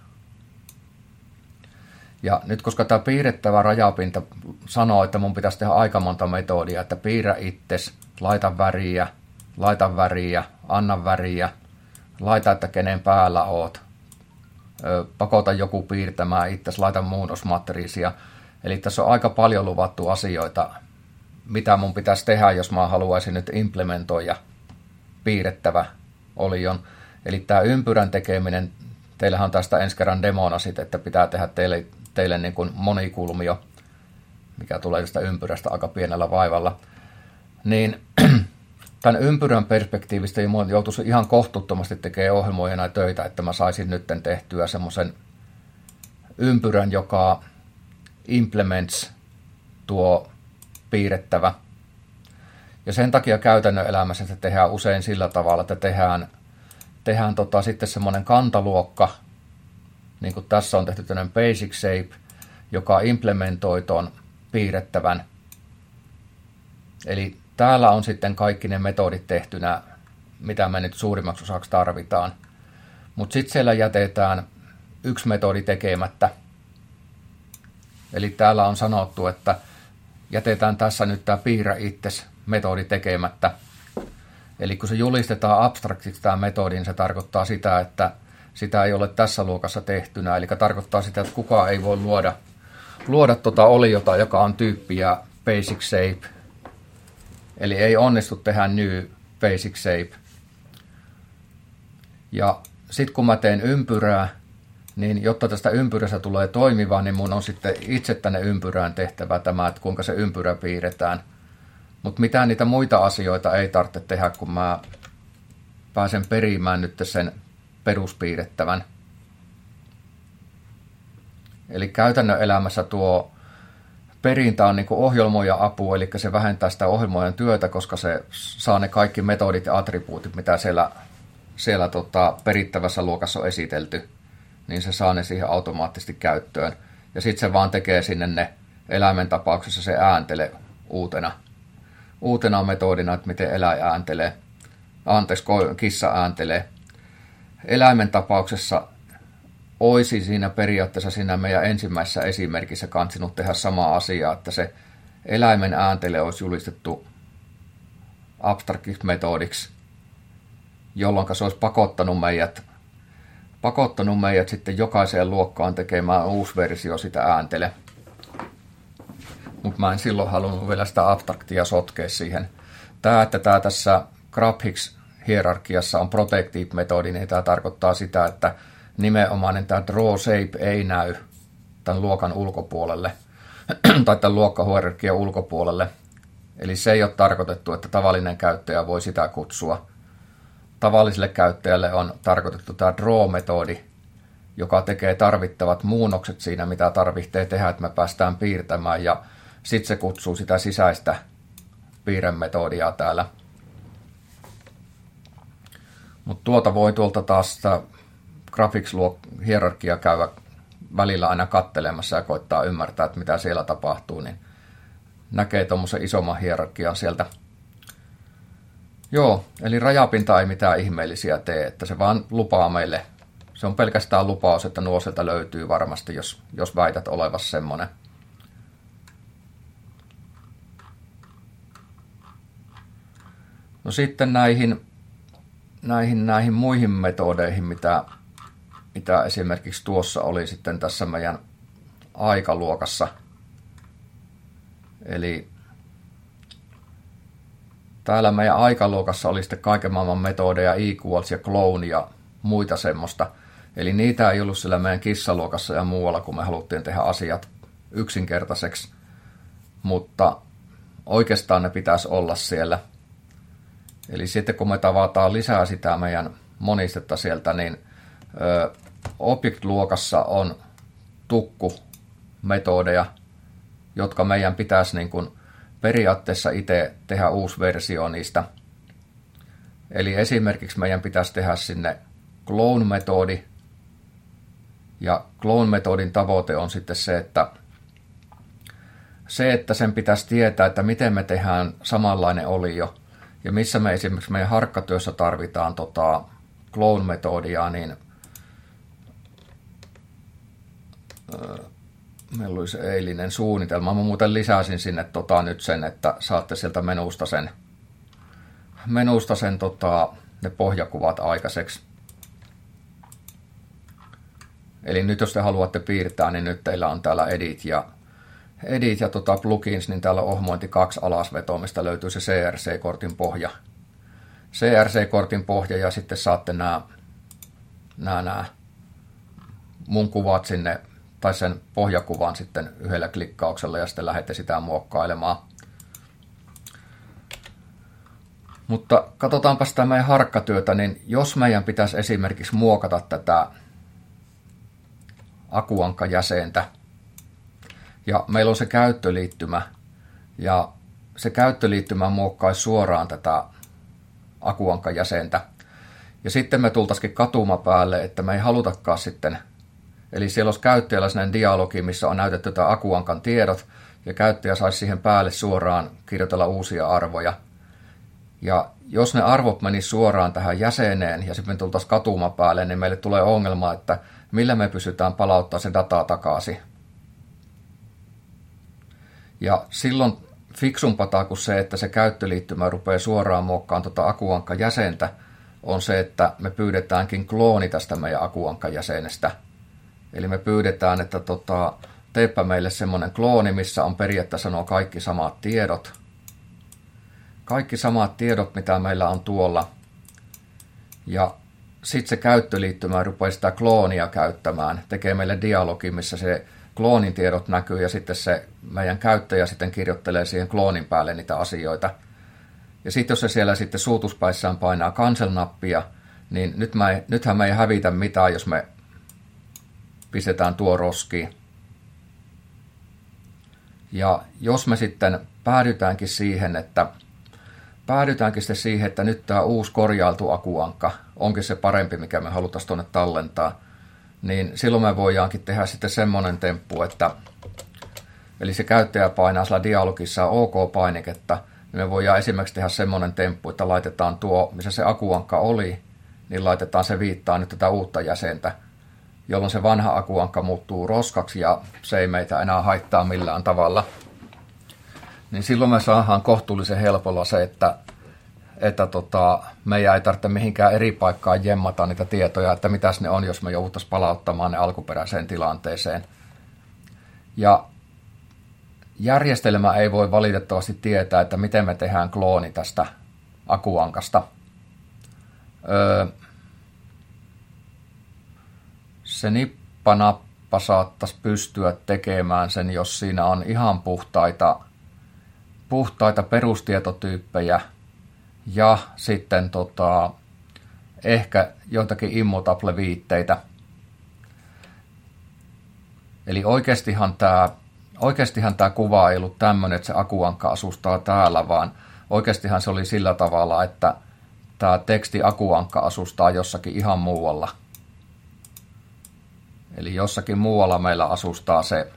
Ja nyt koska tämä piirrettävä rajapinta sanoo, että mun pitäisi tehdä aika monta metodia, että piirrä itses, laita väriä, laita väriä, anna väriä, laita, että kenen päällä oot, pakota joku piirtämään itses, laita muunnosmatriisia. Eli tässä on aika paljon luvattu asioita, mitä mun pitäisi tehdä, jos mä haluaisin nyt implementoida piirrettävä olion. Eli tämä ympyrän tekeminen, teillähän on tästä ensi kerran demona sitten, että pitää tehdä teille, teille niin kuin monikulmio, mikä tulee tästä ympyrästä aika pienellä vaivalla. Niin tämän ympyrän perspektiivistä joutuisi ihan kohtuuttomasti tekemään ohjelmoijana töitä, että mä saisin nyt tehtyä semmoisen ympyrän, joka implements tuo piirrettävä. Ja sen takia käytännön elämässä se tehdään usein sillä tavalla, että tehdään, tehdään tota sitten semmoinen kantaluokka, niin kuin tässä on tehty tämmöinen basic shape, joka implementoi tuon piirrettävän. Eli täällä on sitten kaikki ne metodit tehtynä, mitä me nyt suurimmaksi osaksi tarvitaan. Mutta sitten siellä jätetään yksi metodi tekemättä. Eli täällä on sanottu, että jätetään tässä nyt tämä piirrä itses metodi tekemättä. Eli kun se julistetaan abstraktiksi tämä metodi, niin se tarkoittaa sitä, että sitä ei ole tässä luokassa tehtynä. Eli tarkoittaa sitä, että kukaan ei voi luoda, luoda tuota oliota, joka on tyyppiä basic shape. Eli ei onnistu tehdä new basic shape. Ja sitten kun mä teen ympyrää, niin jotta tästä ympyrästä tulee toimiva, niin mun on sitten itse tänne ympyrään tehtävä tämä, että kuinka se ympyrä piirretään. Mutta mitään niitä muita asioita ei tarvitse tehdä, kun mä pääsen perimään nyt sen peruspiirrettävän. Eli käytännön elämässä tuo perintä on niin kuin ohjelmoija apu, eli se vähentää sitä ohjelmoijan työtä, koska se saa ne kaikki metodit ja attribuutit, mitä siellä, siellä tota, perittävässä luokassa on esitelty, niin se saa ne siihen automaattisesti käyttöön. Ja sitten se vaan tekee sinne ne eläimen tapauksessa se ääntele uutena. Uutena metodina, että miten eläin ääntelee. Anteeksi, kissa ääntelee. Eläimen tapauksessa olisi siinä periaatteessa siinä meidän ensimmäisessä esimerkissä kansinut tehdä sama asia, että se eläimen ääntele olisi julistettu abstraktiksi metodiksi, jolloin se olisi pakottanut meidät, pakottanut meidät sitten jokaiseen luokkaan tekemään uusi versio sitä ääntele. Mutta mä en silloin halunnut vielä sitä abstraktia sotkea siihen. Tämä, että tämä tässä GraphX-hierarkiassa on protective-metodi, niin tämä tarkoittaa sitä, että nimenomainen tämä draw shape ei näy tämän luokan ulkopuolelle tai tämän luokkahierarkian ulkopuolelle. Eli se ei ole tarkoitettu, että tavallinen käyttäjä voi sitä kutsua. Tavalliselle käyttäjälle on tarkoitettu tämä draw-metodi, joka tekee tarvittavat muunnokset siinä, mitä tarvitsee tehdä, että me päästään piirtämään, ja sitten se kutsuu sitä sisäistä piirremetodia täällä. Mutta tuota voi tuolta taas sitä graphics-hierarkia käydä välillä aina kattelemassa ja koittaa ymmärtää, että mitä siellä tapahtuu, niin näkee tuommoisen isomman hierarkian sieltä. Joo, eli rajapinta ei mitään ihmeellisiä tee, että se vaan lupaa meille. Se on pelkästään lupaus, että nuo sieltä löytyy varmasti, jos, jos väität olevassa semmoinen. No sitten näihin, näihin, näihin muihin metodeihin, mitä, mitä esimerkiksi tuossa oli sitten tässä meidän aikaluokassa. Eli täällä meidän aikaluokassa oli sitten kaiken maailman metodeja, equals ja clone ja muita semmoista. Eli niitä ei ollut siellä meidän kissaluokassa ja muualla, kun me haluttiin tehdä asiat yksinkertaiseksi. Mutta oikeastaan ne pitäisi olla siellä. Eli sitten kun me tavataan lisää sitä meidän monistetta sieltä, niin ö, Object-luokassa on tukku-metodeja, jotka meidän pitäisi niin kuin periaatteessa itse tehdä uusi versio niistä. Eli esimerkiksi meidän pitäisi tehdä sinne clone-metodi, ja clone-metodin tavoite on sitten se, että se, että sen pitäisi tietää, että miten me tehdään samanlainen olio, ja missä me esimerkiksi meidän harkkatyössä tarvitaan tota clone-metodia, niin meillä oli se eilinen suunnitelma. Mä muuten lisäsin sinne tota nyt sen, että saatte sieltä menusta sen, menusta sen tota, ne pohjakuvat aikaiseksi. Eli nyt jos te haluatte piirtää, niin nyt teillä on täällä Edit ja, edit ja tota plugins, niin täällä on ohmointi kaksi alasvetoa, mistä löytyy se C R C-kortin pohja. C R C-kortin pohja, ja sitten saatte nämä, nämä, nämä mun kuvat sinne, tai sen pohjakuvan sitten yhdellä klikkauksella, ja sitten lähdette sitä muokkailemaan. Mutta katsotaanpa sitä meidän harkkatyötä, niin jos meidän pitäisi esimerkiksi muokata tätä akuankkajäsentä, ja meillä on se käyttöliittymä, ja se käyttöliittymä muokkaisi suoraan tätä akuankkajäsentä, ja sitten me tultaisikin katumapäälle, että me ei halutakaan sitten, eli siellä olisi käyttäjällä sellainen dialogi, missä on näytetty tämä akuankan tiedot, ja käyttäjä saisi siihen päälle suoraan kirjoitella uusia arvoja. Ja jos ne arvot menisivät suoraan tähän jäseneen, ja sitten me tultaisiin katumapäälle, niin meille tulee ongelma, että millä me pystytään palauttamaan se dataa takaisin. Ja silloin fiksumpaa kuin se, että se käyttöliittymä rupeaa suoraan muokkaamaan tuota Akuankka-jäsentä, on se, että me pyydetäänkin klooni tästä meidän Akuankka-jäsenestä. Eli me pyydetään, että tota, teepä meille semmoinen klooni, missä on periaatteessa nuo kaikki samat tiedot. Kaikki samat tiedot, mitä meillä on tuolla. Ja sitten se käyttöliittymä rupeaa sitä kloonia käyttämään. Tekee meille dialogi, missä se kloonin tiedot näkyy ja sitten se meidän käyttäjä sitten kirjoittelee siihen kloonin päälle niitä asioita. Ja sitten jos se siellä sitten suutuspäissään painaa cancel-nappia, niin nyt mä ei, nythän me ei hävitä mitään, jos me pistetään tuo roskiin. Ja jos me sitten päädytäänkin siihen, että päädytäänkin sitten siihen, että nyt tämä uusi korjailtu Akuankka onkin se parempi, mikä me halutaan tuonne tallentaa, niin silloin me voidaankin tehdä sitten semmoinen temppu, että eli se käyttäjä painaa sillä dialogissa OK-painiketta, niin me voidaan esimerkiksi tehdä semmoinen temppu, että laitetaan tuo, missä se Akuankka oli, niin laitetaan se viittaa nyt tätä uutta jäsentä, jolloin se vanha Akuankka muuttuu roskaksi ja se ei meitä enää haittaa millään tavalla. Niin silloin me saadaan kohtuullisen helpolla se, että, että tota, meidän ei tarvitse mihinkään eri paikkaan jemmata niitä tietoja, että mitäs ne on, jos me jouduttaisiin palauttamaan ne alkuperäiseen tilanteeseen. Ja järjestelmä ei voi valitettavasti tietää, että miten me tehdään klooni tästä Akuankasta. Öö, se nippanappa saattaisi pystyä tekemään sen, jos siinä on ihan puhtaita, puhtaita perustietotyyppejä ja sitten tota, ehkä joitakin immutable-viitteitä. Eli oikeastihan tämä Oikeastihan tämä kuva ei ollut tämmöinen, että se Akuankka asustaa täällä, vaan oikeastihan se oli sillä tavalla, että tämä teksti Akuankka asustaa jossakin ihan muualla. Eli jossakin muualla meillä asustaa se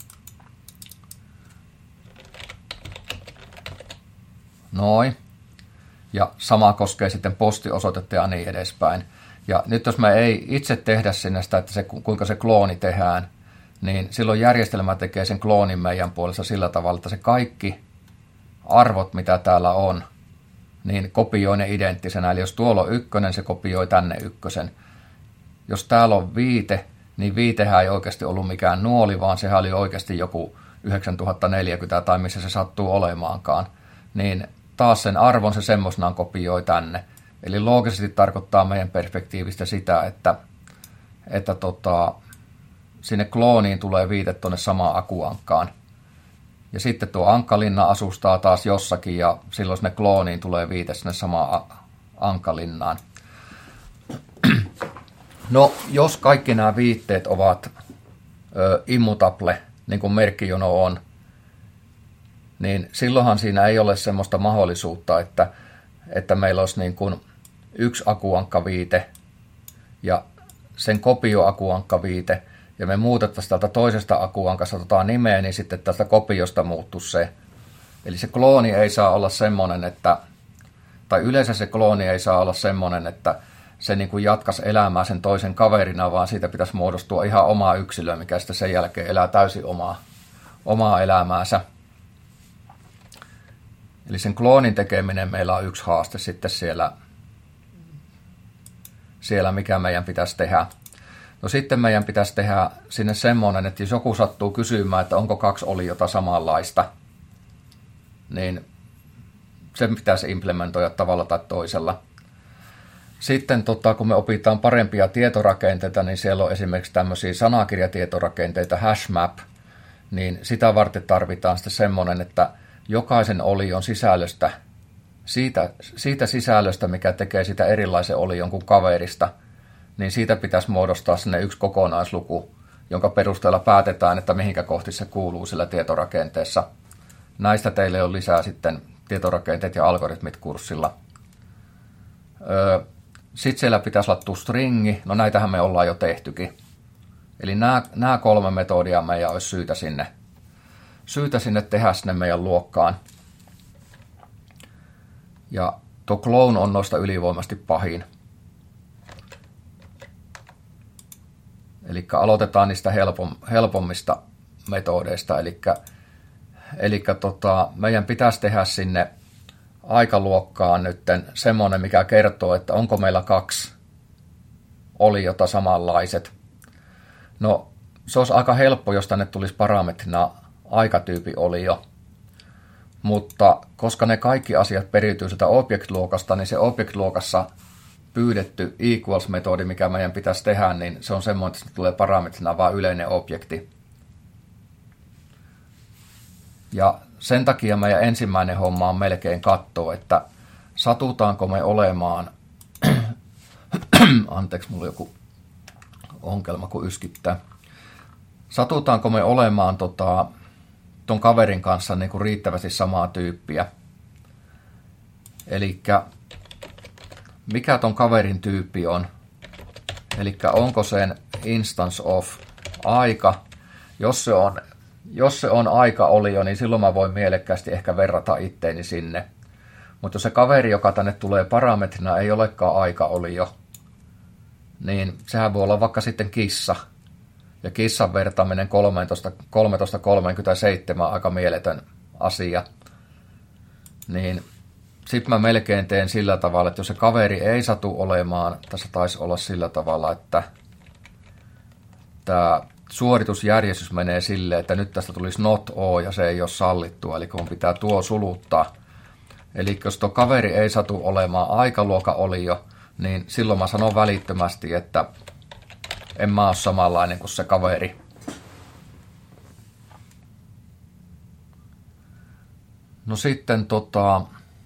noin. Ja sama koskee sitten postiosoitetta ja niin edespäin. Ja nyt jos me ei itse tehdä sinne sitä, että se, kuinka se klooni tehdään, niin silloin järjestelmä tekee sen kloonin meidän puolessa sillä tavalla, että se kaikki arvot, mitä täällä on, niin kopioi ne identtisenä. Eli jos tuolla on ykkönen, se kopioi tänne ykkösen. Jos täällä on viite, niin viitehän ei oikeasti ollut mikään nuoli, vaan sehän oli oikeasti joku yhdeksäntuhatta neljäkymmentä tai missä se sattuu olemaankaan. Niin taas sen arvon se semmoisenaan kopioi tänne. Eli loogisesti tarkoittaa meidän perspektiivistä sitä, että, että tota, sinne klooniin tulee viite tuonne samaan Akuankkaan. Ja sitten tuo Ankkalinna asustaa taas jossakin ja silloin sinne klooniin tulee viite sinne samaan Ankkalinnaan. No, jos kaikki nämä viitteet ovat ö, immutable, niin kuin merkkijono on, niin silloinhan siinä ei ole semmoista mahdollisuutta, että, että meillä olisi niin kuin yksi Akuankka-viite ja sen kopio-Akuankka-viite, ja me muutettaisiin täältä toisesta Akuankasta tota nimeä, niin sitten tästä kopiosta muuttuisi se. Eli se klooni ei saa olla semmoinen, että, tai yleensä se klooni ei saa olla semmoinen, että se niin kuin jatkaisi elämää sen toisen kaverina, vaan siitä pitäisi muodostua ihan oma yksilö, mikä sitten sen jälkeen elää täysin omaa, omaa elämäänsä. Eli sen kloonin tekeminen meillä on yksi haaste sitten siellä, siellä mikä meidän pitäisi tehdä. No sitten meidän pitäisi tehdä sinne semmoinen, että jos joku sattuu kysymään, että onko kaksi oliota samanlaista, niin sen pitäisi implementoida tavalla tai toisella. Sitten tota, kun me opitaan parempia tietorakenteita, niin siellä on esimerkiksi tämmöisiä sanakirjatietorakenteita, hashmap, niin sitä varten tarvitaan sitten semmoinen, että jokaisen olion sisällöstä, siitä, siitä sisällöstä, mikä tekee sitä erilaisen olion kuin kaverista, niin siitä pitäisi muodostaa sinne yksi kokonaisluku, jonka perusteella päätetään, että mihinkä kohti se kuuluu sillä tietorakenteessa. Näistä teille on lisää sitten tietorakenteet ja algoritmit kurssilla. Sitten siellä pitäisi olla stringi, no näitähän me ollaan jo tehtykin. Eli nämä, nämä kolme metodia meidän olisi syytä sinne, syytä sinne tehdä sinne meidän luokkaan. Ja tuo clone on noista ylivoimasti pahin. Eli aloitetaan niistä helpom, helpommista metodeista, eli Eli tota, meidän pitäisi tehdä sinne aikaluokkaan nyt semmoinen, mikä kertoo, että onko meillä kaksi oliota samanlaiset. No, se olisi aika helppo, jos tänne tulisi parametrina aikatyypiolio. Mutta koska ne kaikki asiat periytyy sitä object-luokasta, niin se object-luokassa pyydetty equals-metodi, mikä meidän pitäisi tehdä, niin se on semmoinen, että se tulee parametrina vain yleinen objekti. Ja sen takia meidän ensimmäinen homma on melkein katsoa, että satutaanko me olemaan, anteeksi, mulla on joku ongelma, kun yskittää, satutaanko me olemaan tota, ton kaverin kanssa niin kuin riittävästi samaa tyyppiä. Elikkä mikä ton kaverin tyyppi on, eli onko sen instance of aika, jos se on Jos se on aika-olio, niin silloin mä voin mielekkäästi ehkä verrata itteeni sinne. Mutta jos se kaveri, joka tänne tulee parametrina, ei olekaan aika-olio, niin sehän voi olla vaikka sitten kissa. Ja kissan vertaaminen kolmetoista kolmekymmentäseitsemän on aika mieletön asia. Niin sitten mä melkein teen sillä tavalla, että jos se kaveri ei satu olemaan, tässä taisi olla sillä tavalla, että tämä suoritusjärjestys menee silleen, että nyt tästä tulisi not o ja se ei ole sallittua, eli kun pitää tuo suluttaa. Eli jos tuo kaveri ei satu olemaan aikaluoka-olio, niin silloin mä sanon välittömästi, että en mä ole samanlainen kuin se kaveri. No sitten tota...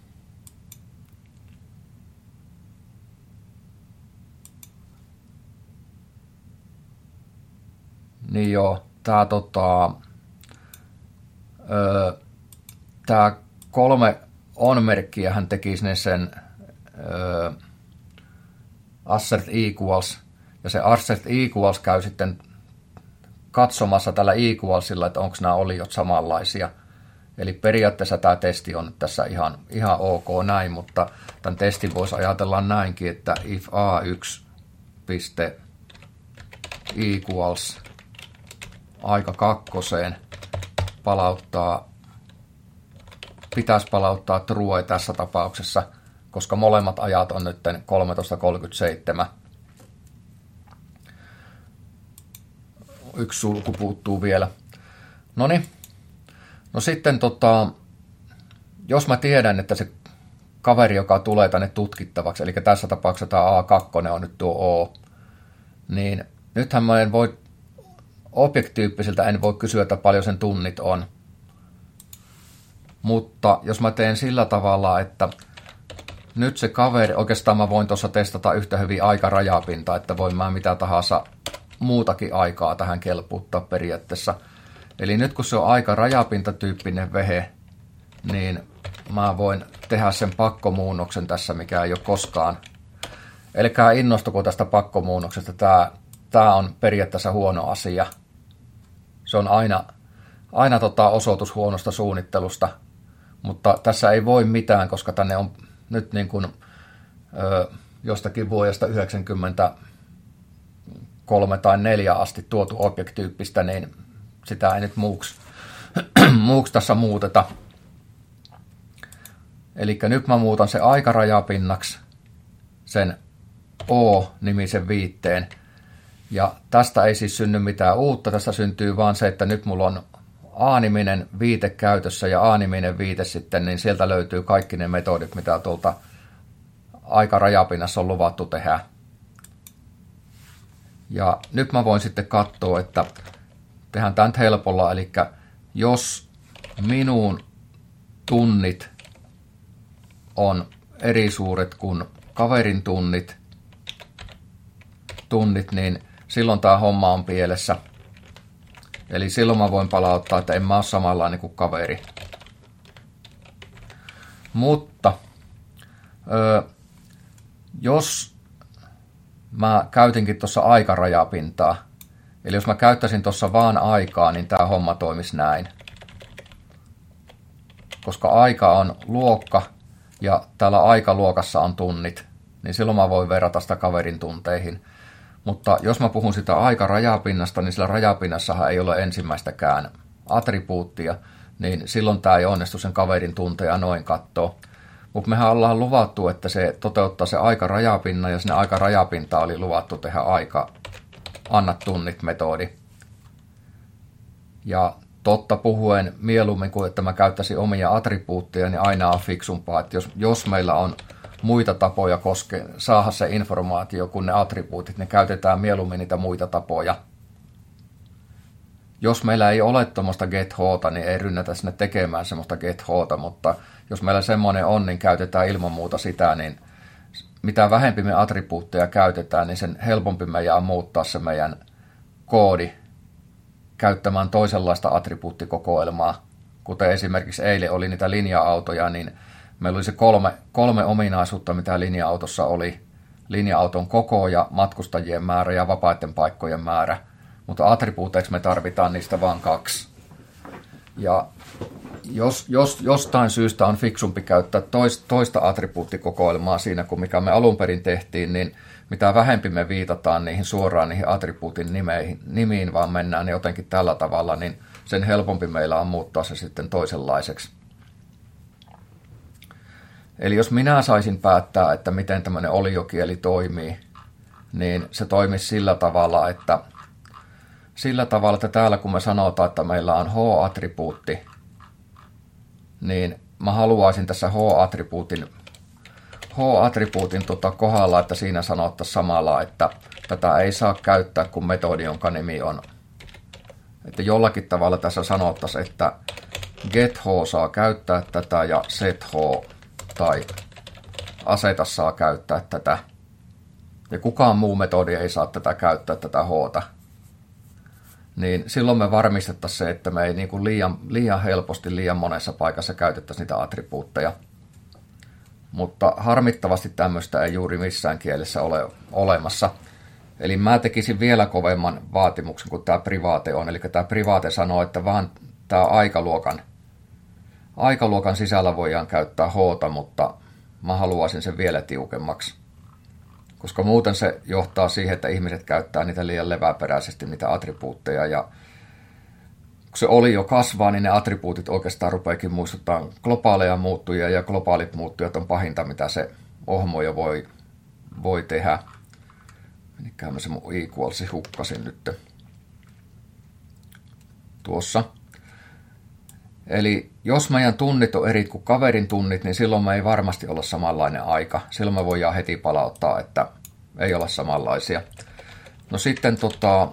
Niin joo, tää tota... Öö, tää kolme on-merkkiä hän teki sinne sen öö, assert equals, ja se assert equals käy sitten katsomassa tällä equalsilla, että onko nämä oliot samanlaisia. Eli periaatteessa tämä testi on tässä ihan, ihan ok näin, mutta tämän testin voisi ajatella näinkin, että if a yksi piste equals aika kakkoseen palauttaa, pitäisi palauttaa true tässä tapauksessa, koska molemmat ajat on nyt kolmetoista kolmekymmentäseitsemän. Yksi sulku puuttuu vielä. Noniin. No sitten tota, jos mä tiedän, että se kaveri, joka tulee tänne tutkittavaksi, eli tässä tapauksessa tämä A kaksi on nyt tuo O, niin nythän mä en voi, objektityyppisiltä en voi kysyä, että paljon sen tunnit on. Mutta jos mä teen sillä tavalla, että nyt se kaveri, oikeastaan mä voin tuossa testata yhtä hyvin aikarajapinta, että voin mä mitä tahansa muutakin aikaa tähän kelpuuttaa periaatteessa. Eli nyt kun se on aika rajapintatyyppinen vehe, niin mä voin tehdä sen pakkomuunnoksen tässä, mikä ei ole koskaan. Elikää innostuko tästä pakkomuunnoksesta, tää, tää on periaatteessa huono asia. Se on aina, aina tota osoitus huonosta suunnittelusta, mutta tässä ei voi mitään, koska tänne on nyt niin kuin, ö, jostakin vuodesta yhdeksänkymmentäkolme tai neljä asti tuotu objektityyppistä, niin sitä ei nyt muuksi, muuksi tässä muuteta. Eli nyt mä muutan se aikarajapinnaksi sen O-nimisen viitteen. Ja tästä ei siis synny mitään uutta, tästä syntyy vaan se, että nyt mulla on A-niminen viite käytössä ja A-niminen viite sitten, niin sieltä löytyy kaikki ne metodit, mitä tuolta aikarajapinnassa on luvattu tehdä. Ja nyt mä voin sitten katsoa, että tehdään tämä nyt helpolla, eli jos minun tunnit on eri suuret kuin kaverin tunnit, tunnit, niin silloin tämä homma on pielessä. Eli silloin mä voin palauttaa, että en mä ole samanlainen kuin kaveri. Mutta ö, jos mä käytinkin tuossa aikarajapintaa, eli jos mä käyttäisin tuossa vaan aikaa, niin tämä homma toimisi näin. Koska aika on luokka ja täällä aikaluokassa on tunnit, niin silloin mä voin verrata sitä kaverin tunteihin. Mutta jos mä puhun sitä aikarajapinnasta, niin sillä rajapinnassahan ei ole ensimmäistäkään attribuuttia. niin silloin tämä ei onnistu sen kaverin tunteja noin katsoa. Mutta mehän ollaan luvattu, että se toteuttaa se aika rajapinnan, ja sinne aika rajapinta oli luvattu tehdä aika anna tunnit metodi. Ja totta puhuen mieluummin kuin että mä käyttäisin omia attribuutteja, niin aina on fiksumpaa, että jos, jos meillä on muita tapoja koske, saada se informaatio kuin ne attribuutit, niin käytetään mieluummin niitä muita tapoja. Jos meillä ei ole tuommoista get-hota, niin ei rynnätä sinne tekemään semmoista get-hota, mutta jos meillä semmoinen on, niin käytetään ilman muuta sitä, niin mitä vähempi me attribuutteja käytetään, niin sen helpompi meidän on muuttaa se meidän koodi käyttämään toisenlaista attribuuttikokoelmaa. Kuten esimerkiksi eilen oli niitä linja-autoja, niin meillä oli se kolme, kolme ominaisuutta, mitä linja-autossa oli. Linja-auton koko ja matkustajien määrä ja vapaiden paikkojen määrä. Mutta attribuuteiksi me tarvitaan niistä vain kaksi. Ja jos, jos jostain syystä on fiksumpi käyttää toista attribuuttikokoelmaa siinä, kuin mikä me alun perin tehtiin, niin mitä vähempi me viitataan niihin suoraan niihin attribuutin nimeihin, nimiin, vaan mennään jotenkin tällä tavalla, niin sen helpompi meillä on muuttaa se sitten toisenlaiseksi. Eli jos minä saisin päättää, että miten tämmöinen oliokieli toimii, niin se toimisi sillä tavalla, että sillä tavalla, että täällä kun me sanotaan, että meillä on H-attribuutti, niin mä haluaisin tässä H-attribuutin, H-attribuutin tota kohdalla, että siinä sanottaisiin samalla, että tätä ei saa käyttää kuin metodi, jonka nimi on. Että jollakin tavalla tässä sanottaisiin, että getH saa käyttää tätä ja setH tai aseta saa käyttää tätä. Ja kukaan muu metodi ei saa tätä käyttää, tätä H:ta. Niin silloin me varmistettaisiin se, että me ei niin kuin liian, liian helposti, liian monessa paikassa käytettäisi niitä attribuutteja. Mutta harmittavasti tämmöistä ei juuri missään kielessä ole olemassa. Eli mä tekisin vielä kovemman vaatimuksen kuin tämä private on. Eli tämä private sanoo, että vaan tämä aikaluokan, aikaluokan sisällä voidaan käyttää H:ta, mutta mä haluaisin sen vielä tiukemmaksi. Koska muuten se johtaa siihen, että ihmiset käyttää niitä liian leväperäisesti, niitä attribuutteja. Ja kun se oli jo kasvaa, niin ne attribuutit oikeastaan rupeakin muistuttaa globaaleja muuttujia, ja globaalit muuttujat on pahinta, mitä se ohmoja voi, voi tehdä. Menikään mä se mun equalsi hukkasin nyt tuossa. Eli jos meidän tunnit on eri kuin kaverin tunnit, niin silloin me ei varmasti olla samanlainen aika. Silloin me voidaan heti palauttaa, että ei olla samanlaisia. No sitten tota,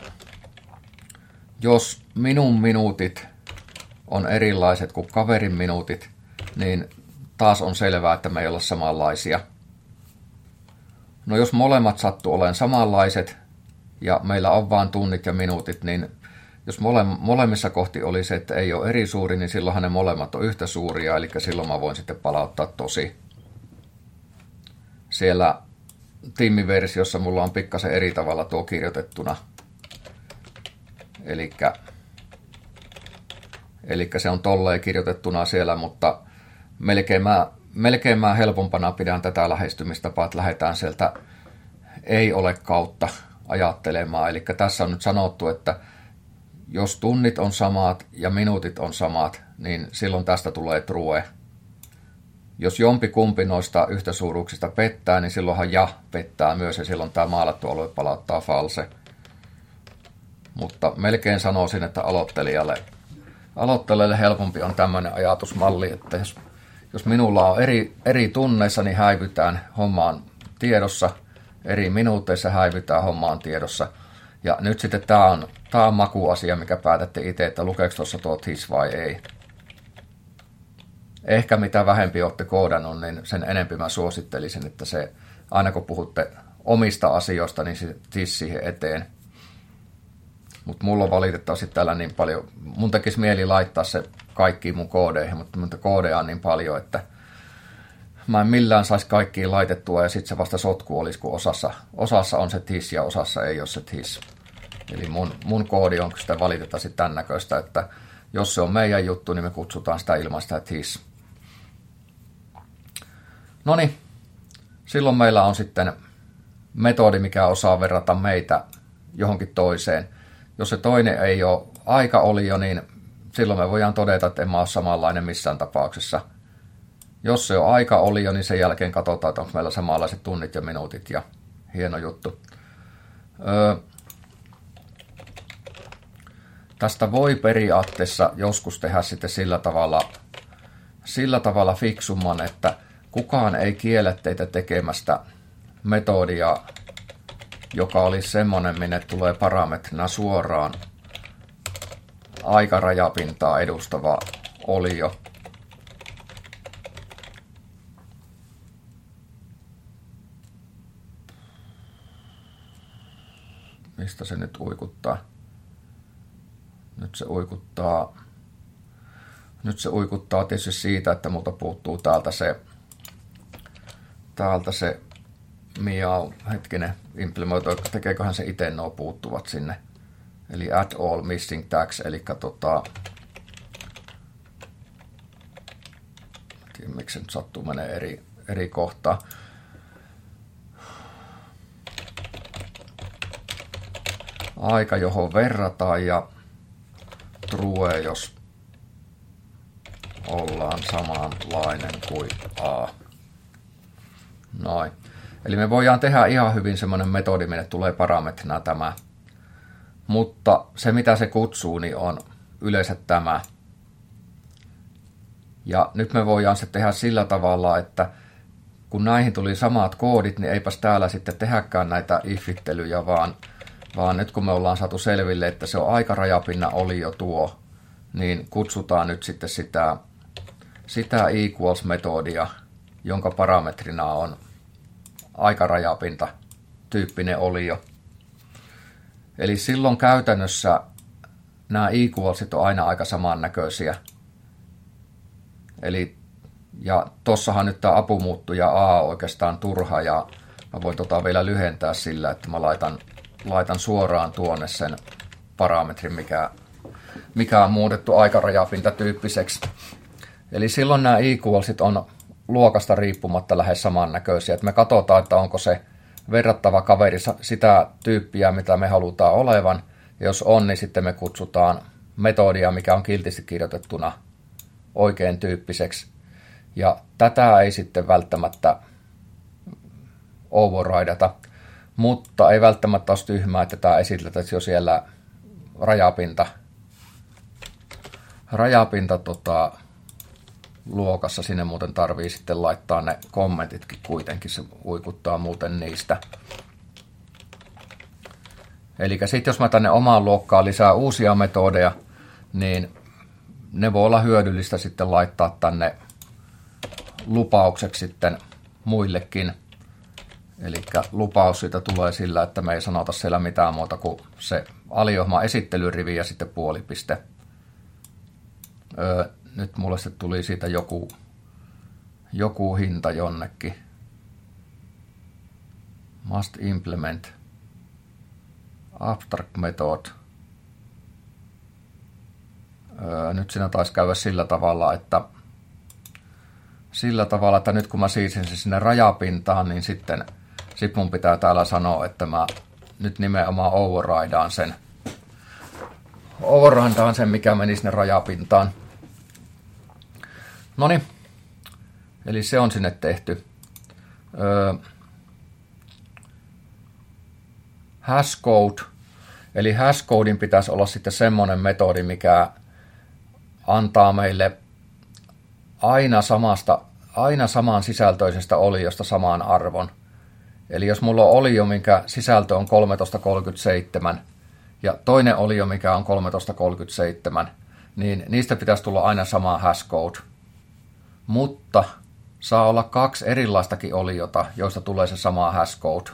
jos minun minuutit on erilaiset kuin kaverin minuutit, niin taas on selvää, että me ei olla samanlaisia. No jos molemmat sattuu olemaan samanlaiset ja meillä on vain tunnit ja minuutit, niin jos mole, molemmissa kohti oli se, että ei ole eri suuri, niin silloinhan ne molemmat on yhtä suuria, eli silloin mä voin sitten palauttaa tosi. Siellä tiimiversiossa mulla on pikkasen eri tavalla tuo kirjoitettuna. Elikkä, elikkä se on tolleen kirjoitettuna siellä, mutta melkein mä, melkein mä helpompana pidän tätä lähestymistapaa, että lähdetään sieltä ei ole kautta ajattelemaan. Eli tässä on nyt sanottu, että jos tunnit on samat ja minuutit on samat, niin silloin tästä tulee true. Jos jompi kumpi noista yhtäsuuruuksista pettää, niin silloinhan ja pettää myös, ja silloin tämä maalattu alue palauttaa false. Mutta melkein sanoisin, että aloittelijalle, aloittelijalle helpompi on tämmöinen ajatusmalli, että jos, jos minulla on eri, eri tunneissa, niin häivytään hommaan tiedossa, eri minuuteissa häivytään hommaan tiedossa. Ja nyt sitten tämä on, tämä on makuasia, mikä päätätte itse, että lukeeko tuossa tuo his vai ei. Ehkä mitä vähempi olette koodannut, niin sen enempi mä suosittelisin, että se, aina kun puhutte omista asioista, niin se his siihen eteen. Mutta mulla on valitettavasti täällä niin paljon, mun tekisi mieli laittaa se kaikkiin mun koodeihin, mutta mun koodeja on niin paljon, että mä en millään saisi kaikkiin laitettua, ja sitten se vasta sotku olisi, kun osassa, osassa on se his ja osassa ei ole se his. Eli mun, mun koodi on sitä valitettavasti tämän näköistä, että jos se on meidän juttu, niin me kutsutaan sitä ilman sitä his. Noniin, silloin meillä on sitten metodi, mikä osaa verrata meitä johonkin toiseen. Jos se toinen ei ole aika oli jo, niin silloin me voidaan todeta, että en mä ole samanlainen missään tapauksessa. Jos se on aika oli jo, niin sen jälkeen katsotaan, että onko meillä samanlaiset tunnit ja minuutit ja hieno juttu. Öö, tästä voi periaatteessa joskus tehdä sitten sillä tavalla, sillä tavalla fiksumman, että kukaan ei kiellä teitä tekemästä metodia, joka olisi semmoinen, minne tulee parametrina suoraan aikarajapintaa edustava olio. Mistä se nyt uikuttaa? Nyt se uikuttaa, nyt se uikuttaa tietysti siitä, että multa puuttuu täältä se, täältä se miau, hetkinen, implementoi, tekeeköhän se itse nuo puuttuvat sinne. Eli add all missing tags, eli tota, tiedän, miksi se nyt sattuu menee eri, eri kohtaan. Aika, johon verrataan ja true, jos ollaan samanlainen kuin A. Noin. Eli me voidaan tehdä ihan hyvin semmoinen metodi, minne tulee parametrina tämä. Mutta se, mitä se kutsuu, niin on yleensä tämä. Ja nyt me voidaan se tehdä sillä tavalla, että kun näihin tuli samat koodit, niin eipäs täällä sitten tehdäkään näitä ifittelyjä, vaan, vaan nyt kun me ollaan saatu selville, että se on aikarajapinna oli jo tuo, niin kutsutaan nyt sitten sitä, sitä equals-metodia, jonka parametrina on aikarajapinta tyyppinen olio. Eli silloin käytännössä nämä equalsit on aina aika samannäköisiä. Eli, ja tossahan nyt tämä apumuuttuja A on oikeastaan turha, ja mä voin tota vielä lyhentää sillä, että mä laitan, laitan suoraan tuonne sen parametrin, mikä, mikä on muutettu aikarajapinta tyyppiseksi. Eli silloin nämä equalsit on luokasta riippumatta lähes samannäköisiä. Että me katsotaan, että onko se verrattava kaveri sitä tyyppiä, mitä me halutaan olevan. Ja jos on, niin sitten me kutsutaan metodia, mikä on kiltisti kirjoitettuna oikein tyyppiseksi. Ja tätä ei sitten välttämättä overridata, mutta ei välttämättä ole tyhmää, että tämä esitellään jo siellä rajapinta, rajapinta tota, luokassa. Sinne muuten tarvii sitten laittaa ne kommentitkin kuitenkin, se uikuttaa muuten niistä. Eli sitten jos mä tänne omaan luokkaan lisää uusia metodeja, niin ne voi olla hyödyllistä sitten laittaa tänne lupaukseksi sitten muillekin. Eli lupaus siitä tulee sillä, että me ei sanota siellä mitään muuta kuin se aliohma esittelyrivi ja sitten puolipiste. Öö, nyt mulle sitten tuli siitä joku, joku hinta jonnekin. Must implement abstract method. Öö, nyt siinä taisi käydä sillä tavalla, että sillä tavalla, että nyt kun mä siisin sen sinne rajapintaan, niin sitten sit mun pitää täällä sanoa, että mä nyt nimenomaan overridaan sen, overridaan sen, mikä meni sinne rajapintaan. Noniin, eli se on sinne tehty. Öö, hashcode, eli hashcodein pitäisi olla sitten semmoinen metodi, mikä antaa meille aina, samasta, aina saman sisältöisestä oliosta samaan arvon. Eli jos mulla on olio, minkä sisältö on kolmetoista kolmekymmentäseitsemän, ja toinen olio, mikä on kolmetoista kolmekymmentäseitsemän, niin niistä pitäisi tulla aina sama hashcode. Mutta saa olla kaksi erilaistakin oliota, joista tulee se sama hashcode.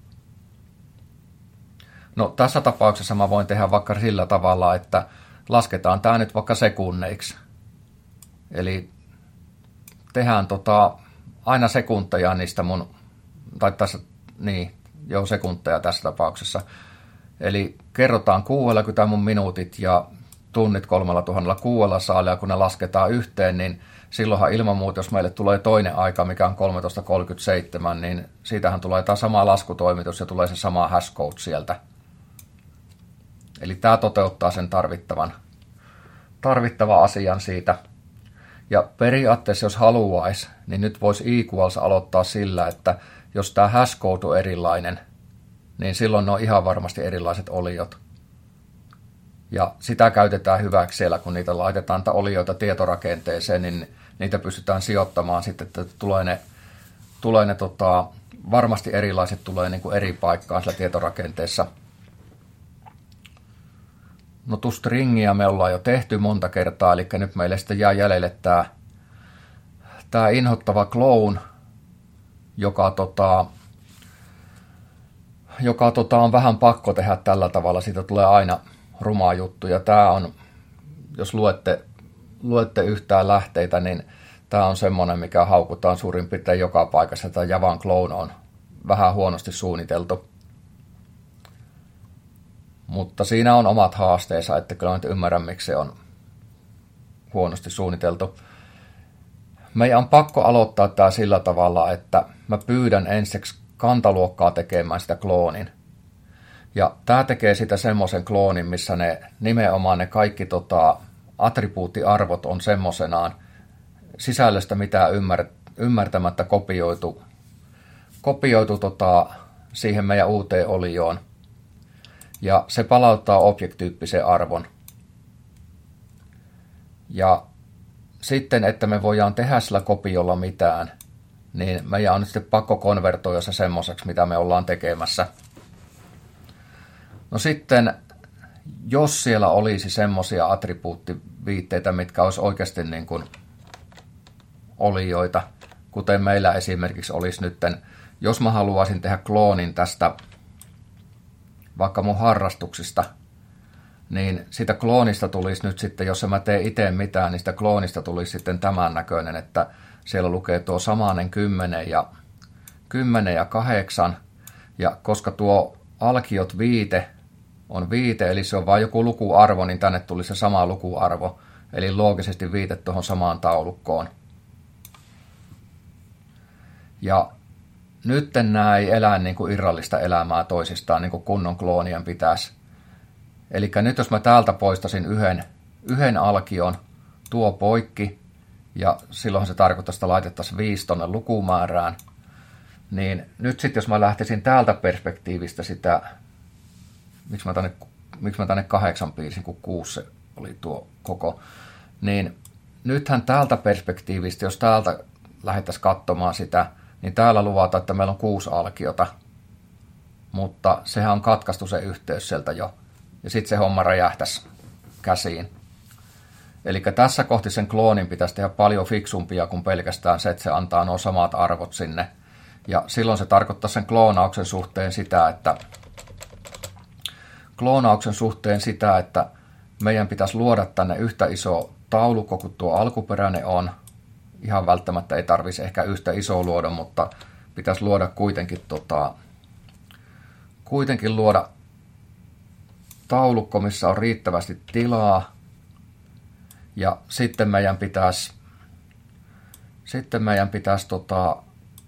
No tässä tapauksessa mä voin tehdä vaikka sillä tavalla, että lasketaan tämä nyt vaikka sekunneiksi. Eli tehdään tota, aina sekunteja niistä mun, tai tässä, niin, joo sekunteja tässä tapauksessa. Eli kerrotaan kuudellakymmenellä mun minuutit ja tunnit kolmetuhatta ja kun ne lasketaan yhteen, niin silloinhan ilman muuta, jos meille tulee toinen aika, mikä on kolmetoista kolmekymmentäseitsemän, niin siitähän tulee tämä sama laskutoimitus ja tulee se sama hashcode sieltä. Eli tämä toteuttaa sen tarvittavan, tarvittava asian siitä. Ja periaatteessa jos haluaisi, niin nyt voisi equals aloittaa sillä, että jos tämä hash code on erilainen, niin silloin ne on ihan varmasti erilaiset oliot. Ja sitä käytetään hyväksi siellä, kun niitä laitetaan olioita tietorakenteeseen, niin niitä pystytään sijoittamaan sitten, että tulee ne, tulee ne tota, varmasti erilaiset tulee niin kuin eri paikkaan siellä tietorakenteessa. No toStringia me ollaan jo tehty monta kertaa, eli nyt meille sitten jää jäljelle tämä, tämä inhottava clone, joka, tota, joka tota, on vähän pakko tehdä tällä tavalla, siitä tulee aina rumaa juttu, ja tämä on, jos luette, luette yhtään lähteitä, niin tämä on semmoinen, mikä haukutaan suurin piirtein joka paikassa, että Javan clone on vähän huonosti suunniteltu. Mutta siinä on omat haasteensa, että kyllä nyt ymmärrän, miksi se on huonosti suunniteltu. Meidän on pakko aloittaa tämä sillä tavalla, että mä pyydän ensiksi kantaluokkaa tekemään sitä kloonin. Ja tämä tekee sitä semmoisen kloonin, missä ne nimenomaan ne kaikki tota, attribuuttiarvot on semmoisenaan sisällöstä mitään ymmär, ymmärtämättä kopioitu, kopioitu tota, siihen meidän uuteen olioon. Ja se palauttaa objektyyppisen arvon. Ja sitten, että me voidaan tehdä sillä kopiolla mitään, niin meidän on nyt sitten pakko konvertoida se semmoiseksi, mitä me ollaan tekemässä. No sitten, jos siellä olisi semmoisia attribuuttiviitteitä, mitkä olisi oikeasti niin kuin olioita, kuten meillä esimerkiksi olisi nytten, jos mä haluaisin tehdä kloonin tästä vaikka mun harrastuksista, niin sitä kloonista tulisi nyt sitten, jos mä teen itse mitään, niin sitä kloonista tulisi sitten tämän näköinen, että siellä lukee tuo samainen kymmenen ja, kymmenen ja kahdeksan, ja koska tuo alkiot viite on viite, eli se on vain joku lukuarvo, niin tänne tuli se sama lukuarvo, eli loogisesti viite tuohon samaan taulukkoon. Ja nyt nämä ei elä niin kuin irrallista elämää toisistaan, niin kuin kunnon kloonien pitäisi. Eli nyt jos mä täältä poistasin yhden, yhden alkion, tuo poikki, ja silloin se tarkoittaisi, että laitettaisiin viisi tonne lukumäärään, niin nyt sitten jos mä lähtisin täältä perspektiivistä sitä, miksi mä tänne, miksi mä tänne kahdeksan piirsin, kun kuusi se oli tuo koko, niin nythän täältä perspektiivistä, jos täältä lähdettäisiin katsomaan sitä, niin täällä luvataan, että meillä on kuusi alkiota, mutta sehän on katkaistu se yhteys sieltä jo, ja sitten se homma räjähtäisi käsiin. Eli tässä kohti sen kloonin pitäisi tehdä paljon fiksumpia kuin pelkästään se, että se antaa nuo samat arvot sinne. Ja silloin se tarkoittaa sen kloonauksen suhteen sitä, että kloonauksen suhteen sitä, että meidän pitäisi luoda tänne yhtä iso taulukko kuin tuo alkuperäinen on. Ihan välttämättä ei tarvitsisi ehkä yhtä isoa luoda, mutta pitäisi luoda kuitenkin, tota, kuitenkin luoda taulukko, missä on riittävästi tilaa. Ja sitten meidän pitäisi, sitten meidän pitäisi tota,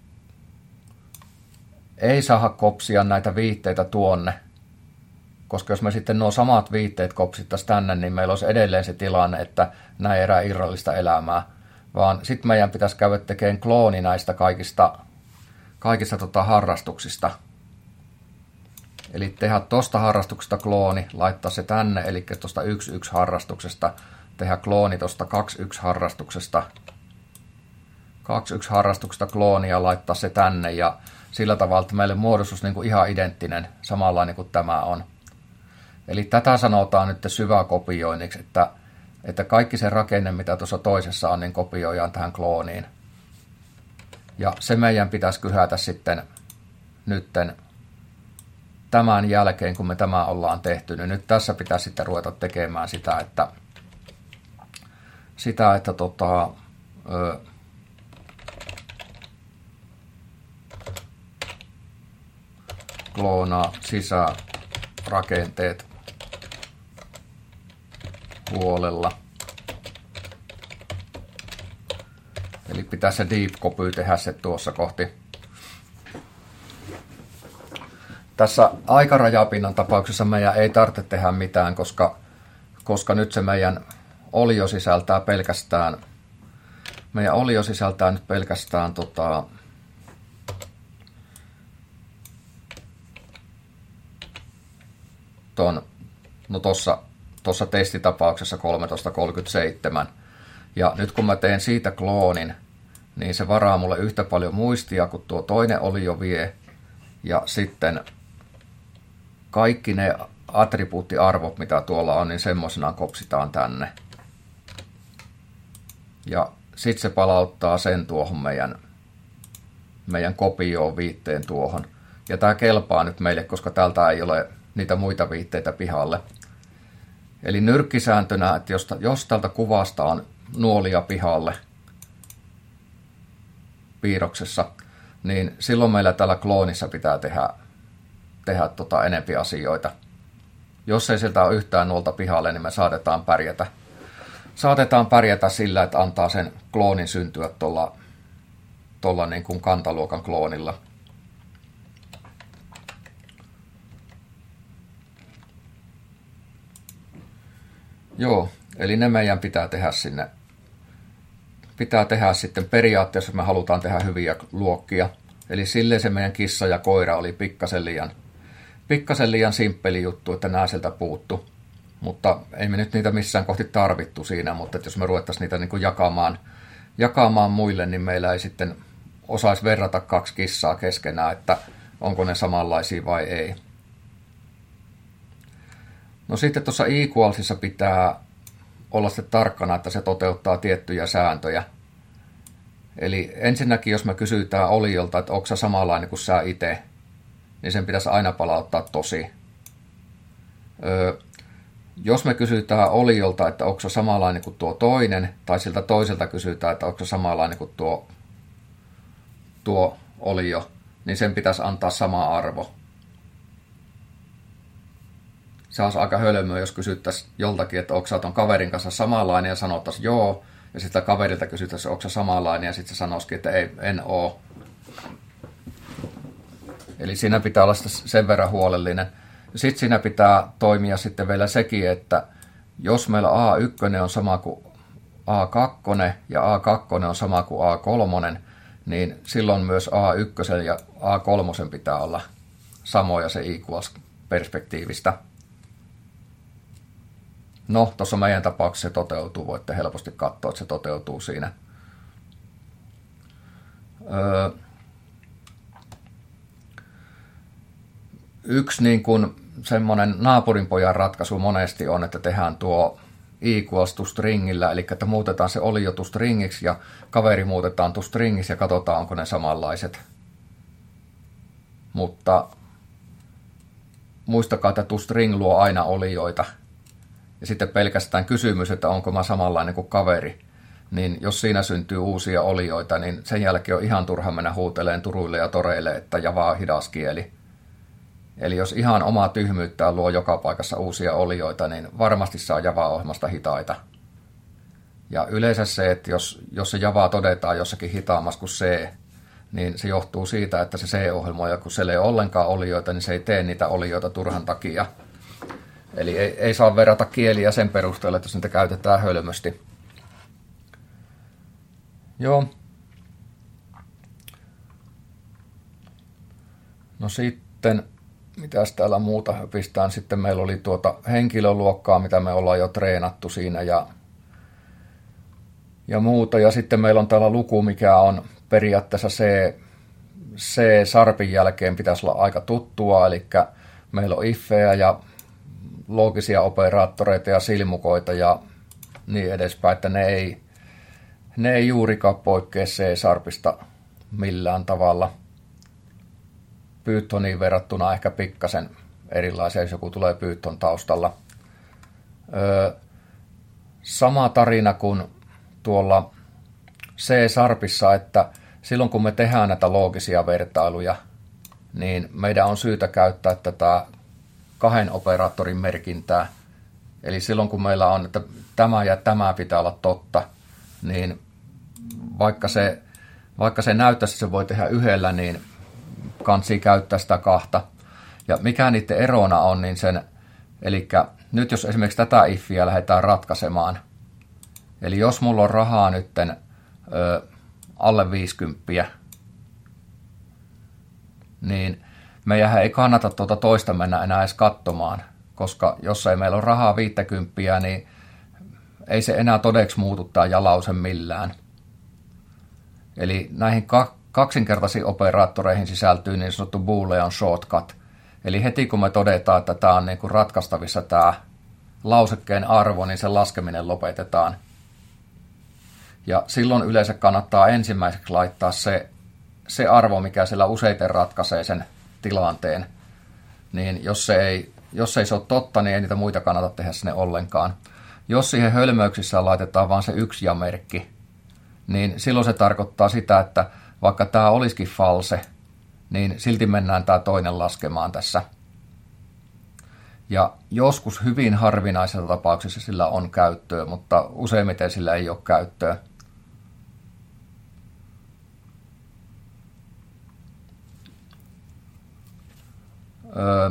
ei saada kopsia näitä viitteitä tuonne, koska jos me sitten nuo samat viitteet kopsittaisiin tänne, niin meillä olisi edelleen se tilanne, että nämä ei erää irrallista elämää, vaan sitten meidän pitäisi käydä tekemään klooni näistä kaikista, kaikista tota harrastuksista. Eli tehdä tuosta harrastuksesta klooni, laittaa se tänne, eli tuosta yksi yksi harrastuksesta, tehdä klooni tuosta kaksi yksi harrastuksesta, kaksi yksi harrastuksesta kloonia, laittaa se tänne, ja sillä tavalla, että meille muodostus niin kuin ihan identtinen, samanlainen kuin tämä on. Eli tätä sanotaan nyt syväkopioinniksi, että, että kaikki se rakenne, mitä tuossa toisessa on, niin kopioidaan tähän klooniin. Ja se meidän pitäisi kyhätä sitten nytten tämän jälkeen, kun me tämä ollaan tehty, niin nyt tässä pitäisi sitten ruveta tekemään sitä, että sitä, että tota, ö, kloonaa sisärakenteet huolella. Eli pitää se deep copy tehdä se tuossa kohti. Tässä aikarajapinnan tapauksessa meidän ei tarvitse tehdä mitään, koska, koska nyt se meidän olio sisältää pelkästään, meidän olio sisältää nyt pelkästään tota, ton, no tossa, tossa testitapauksessa kolmetoista kolmekymmentäseitsemän. Ja nyt kun mä teen siitä kloonin, niin se varaa mulle yhtä paljon muistia kuin tuo toinen olio vie. Ja sitten kaikki ne attribuuttiarvot, mitä tuolla on, niin semmoisenaan kopsitaan tänne. Ja sitten se palauttaa sen tuohon meidän, meidän kopioon viitteen tuohon. Ja tämä kelpaa nyt meille, koska täältä ei ole niitä muita viitteitä pihalle. Eli nyrkkisääntönä, että jos, jos tältä kuvasta on nuolia pihalle piirroksessa, niin silloin meillä täällä kloonissa pitää tehdä, tehdä tota enempi asioita. Jos ei sieltä ole yhtään nuolta pihalle, niin me saatetaan pärjätä. Saatetaan pärjätä sillä, että antaa sen kloonin syntyä tuolla, tuolla niin kuin kantaluokan kloonilla. Joo, eli ne meidän pitää tehdä sinne. Pitää tehdä sitten periaatteessa, jos me halutaan tehdä hyviä luokkia. Eli silleen se meidän kissa ja koira oli pikkasen liian, pikkasen liian simppeli juttu, että nämä sieltä puuttu. Mutta ei me nyt niitä missään kohti tarvittu siinä, mutta jos me ruvettaisiin niitä niin kuin jakamaan, jakamaan muille, niin meillä ei sitten osaisi verrata kaksi kissaa keskenään, että onko ne samanlaisia vai ei. No sitten tuossa equalsissa pitää olla sitten tarkkana, että se toteuttaa tiettyjä sääntöjä. Eli ensinnäkin, jos me kysytään oliolta, että onko sä samanlainen kuin sä itse, niin sen pitäisi aina palauttaa tosi. Öö, jos me kysytään oliolta, että onko sä samanlainen kuin tuo toinen, tai siltä toiselta kysytään, että onko sä samanlainen kuin tuo, tuo olio, niin sen pitäisi antaa sama arvo. Se olisi aika hölmöä, jos kysyttäisiin joltakin, että onko sä ton kaverin kanssa samanlainen, ja sanottaisiin joo, ja sitten kaverilta kysyttäisiin, onko sä samanlainen, ja sitten se sanoisikin, että ei, en oo. Eli siinä pitää olla sen verran huolellinen. Sitten siinä pitää toimia sitten vielä sekin, että jos meillä A yksi on sama kuin A kaksi ja A kaksi on sama kuin A kolme, niin silloin myös A yksi ja A kolme pitää olla samoja se equals-perspektiivistä. No, tuossa meidän tapauksessa se toteutuu. Voitte helposti katsoa, että se toteutuu siinä. Öö, yksi niin kuin semmoinen naapurinpojan ratkaisu monesti on, että tehdään tuo equals to stringillä, eli että muutetaan se olio to stringiksi ja kaveri muutetaan to stringiksi ja katsotaan, onko ne samanlaiset. Mutta muistakaa, että to string luo aina olioita. Ja sitten pelkästään kysymys, että onko mä samanlainen kuin kaveri, niin jos siinä syntyy uusia olioita, niin sen jälkeen on ihan turha mennä huuteleen turuille ja toreille, että Java on hidas kieli. Eli jos ihan omaa tyhmyyttään luo joka paikassa uusia olioita, niin varmasti saa Java-ohjelmasta hitaita. Ja yleensä se, että jos, jos se Java todetaan jossakin hitaamassa kuin C, niin se johtuu siitä, että se C-ohjelmoija, kun se ei ole ollenkaan olioita, niin se ei tee niitä olioita turhan takia. Eli ei, ei saa verrata kieliä sen perusteella, että jos niitä käytetään hölmösti. Joo. No sitten, mitäs täällä muuta höpistään? Sitten meillä oli tuota henkilöluokkaa, mitä me ollaan jo treenattu siinä ja, ja muuta. Ja sitten meillä on täällä luku, mikä on periaatteessa C, C-sarpin jälkeen pitäisi olla aika tuttua. Eli meillä on iffejä ja loogisia operaattoreita ja silmukoita ja niin edespäin, että ne ei, ne ei juurikaan poikkea C-sarpista millään tavalla. Pythoniin verrattuna ehkä pikkasen erilaisia, jos joku tulee Python taustalla. Öö, sama tarina kuin tuolla C-sarpissa, että silloin kun me tehdään näitä loogisia vertailuja, niin meidän on syytä käyttää tätä kahden operaattorin merkintää. Eli silloin kun meillä on, että tämä ja tämä pitää olla totta, niin vaikka se, vaikka se näyttäisi, että se voi tehdä yhdellä, niin kansi käyttää sitä kahta. Ja mikä niiden erona on, niin sen, eli nyt jos esimerkiksi tätä iffiä lähdetään ratkaisemaan, Eli jos mulla on rahaa nytten ö, alle viisikymppiä, niin meidän ei kannata tuota toista mennä enää edes katsomaan, koska jos ei meillä ole rahaa viittäkymppiä, niin ei se enää todeksi muutu tämä jalause millään. Eli näihin kaksinkertaisiin operaattoreihin sisältyy niin sanottu Boolean shortcut. Eli heti kun me todetaan, että tämä on niin kuin ratkaistavissa tämä lausekkeen arvo, niin sen laskeminen lopetetaan. Ja silloin yleensä kannattaa ensimmäiseksi laittaa se, se arvo, mikä siellä useiten ratkaisee sen tilanteen. Niin jos se ei, jos ei se ole totta, niin ei niitä muita kannata tehdä sinne ollenkaan. Jos siihen hölmöyksissä laitetaan vain se yksi ja-merkki, niin silloin se tarkoittaa sitä, että vaikka tämä olisikin false, niin silti mennään tämä toinen laskemaan tässä. Ja joskus hyvin harvinaisessa tapauksessa sillä on käyttöä, mutta useimmiten sillä ei ole käyttöä. Öö,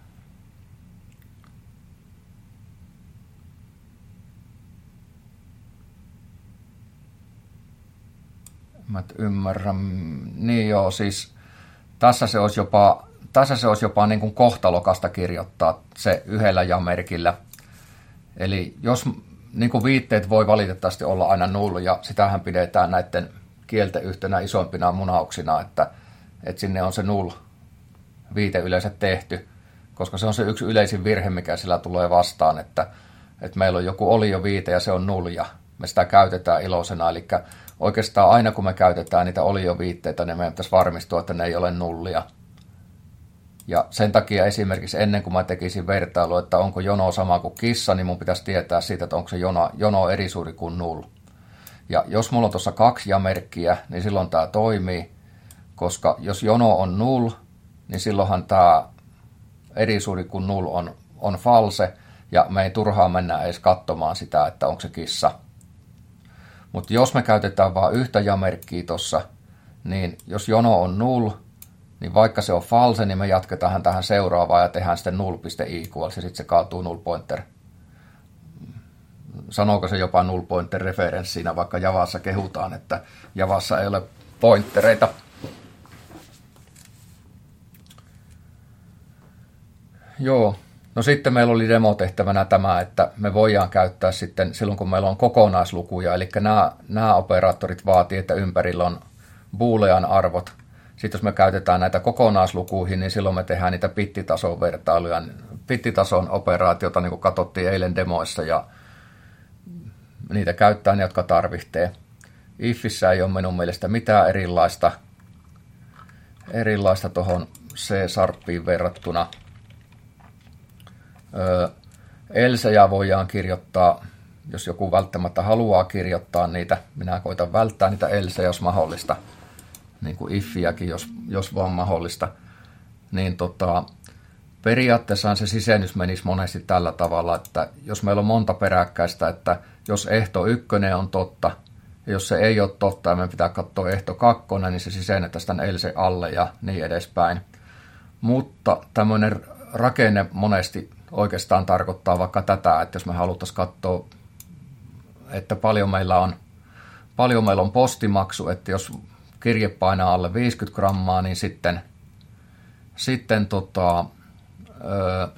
Mä ymmärrän. Niin joo, siis tässä se olisi jopa, tässä se olisi jopa niin kuin kohtalokasta kirjoittaa se yhdellä ja-merkillä. Eli jos niin kuin viitteet voi valitettavasti olla aina null, ja sitähän pidetään näiden kielten yhtenä isoimpina munauksina, että, että sinne on se null viite yleensä tehty, koska se on se yksi yleisin virhe, mikä sillä tulee vastaan, että, että meillä on joku olioviite ja se on null, ja me sitä käytetään iloisena, eli oikeastaan aina kun me käytetään niitä olioviitteitä, niin meidän pitäisi varmistua, että ne ei ole nullia. Ja sen takia esimerkiksi ennen kuin mä tekisin vertailu, että onko jono sama kuin kissa, niin mun pitäisi tietää siitä, että onko se jono, jono eri suuri kuin null. Ja jos mulla on tuossa kaksi ja-merkkiä, niin silloin tämä toimii, koska jos jono on null, niin silloinhan tämä eri suuri kuin null on, on false, ja me ei turhaan mennä edes katsomaan sitä, että onko se kissa. Mutta jos me käytetään vain yhtä ja-merkkiä tuossa, niin jos jono on null, niin vaikka se on false, niin me jatketaan tähän seuraavaan ja tehdään sitten null.equals ja sitten se kaatuu null pointer. Sanooko se jopa null pointer referenssiinä, vaikka Javassa kehutaan, että Javassa ei ole pointtereita. Joo. No sitten meillä oli demotehtävänä tämä, että me voidaan käyttää sitten silloin, kun meillä on kokonaislukuja, eli nämä, nämä operaattorit vaatii, että ympärillä on boolean arvot. Sitten jos me käytetään näitä kokonaislukuihin, niin silloin me tehdään niitä bittitason vertailuja, bittitason operaatiota, niin kuin katsottiin eilen demoissa, ja niitä käyttää ne, jotka tarvitsee. Ifissä ei ole minun mielestä mitään erilaista, erilaista tuohon C-sharpiin verrattuna. Elsejä voidaan kirjoittaa, jos joku välttämättä haluaa kirjoittaa niitä. Minä koitan välttää niitä elsejä, jos mahdollista. Niin kuin ifiäkin, jos, jos vaan mahdollista. Niin tota, periaatteessa se sisennys menisi monesti tällä tavalla, että jos meillä on monta peräkkäistä, että jos ehto ykkönen on totta, ja jos se ei ole totta, ja meidän pitää katsoa ehto kakkonen, niin se sisennetään tämän else alle ja niin edespäin. Mutta tämmöinen rakenne monesti oikeastaan tarkoittaa vaikka tätä, että jos me haluttaisiin katsoa, että paljon meillä on, paljon meillä on postimaksu, että jos kirje painaa alle viisikymmentä grammaa, niin sitten, sitten tota, öö,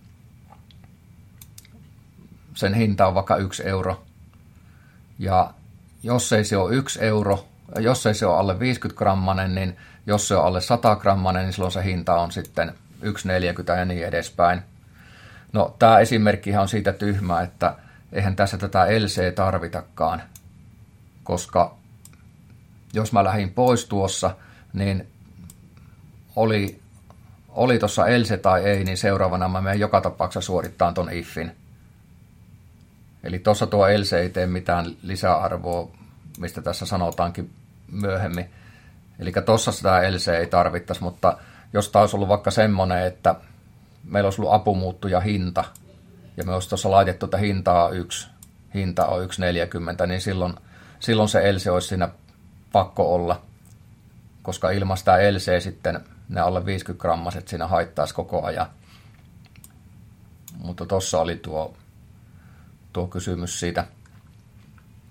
sen hinta on vaikka yksi euro. Ja jos ei se ole yksi euro, jos ei se ole alle viisikymmentä grammanen, niin jos se on alle sata grammanen, niin silloin se hinta on sitten yksi neljäkymmentä ja niin edespäin. No, tämä esimerkkihän on siitä tyhmä, että eihän tässä tätä elseä tarvitakaan, koska jos mä lähdin pois tuossa, niin oli, oli tuossa else tai ei, niin seuraavana mä menen joka tapauksessa suorittaa ton ifin. Eli tuossa tuo else ei tee mitään lisäarvoa, mistä tässä sanotaankin myöhemmin. Eli tuossa sitä else ei tarvittaisi, mutta jos tämä olisi ollut vaikka semmoinen, että meillä olisi ollut apumuuttuja hinta, ja me olisi tuossa laitettu, että hinta on yksi, hinta on yksi neljäkymmentä, niin silloin, silloin se else olisi siinä pakko olla, koska ilman sitä elseä sitten ne alle viisikymmentä grammaset siinä haittaisi koko ajan. Mutta tuossa oli tuo, tuo kysymys siitä.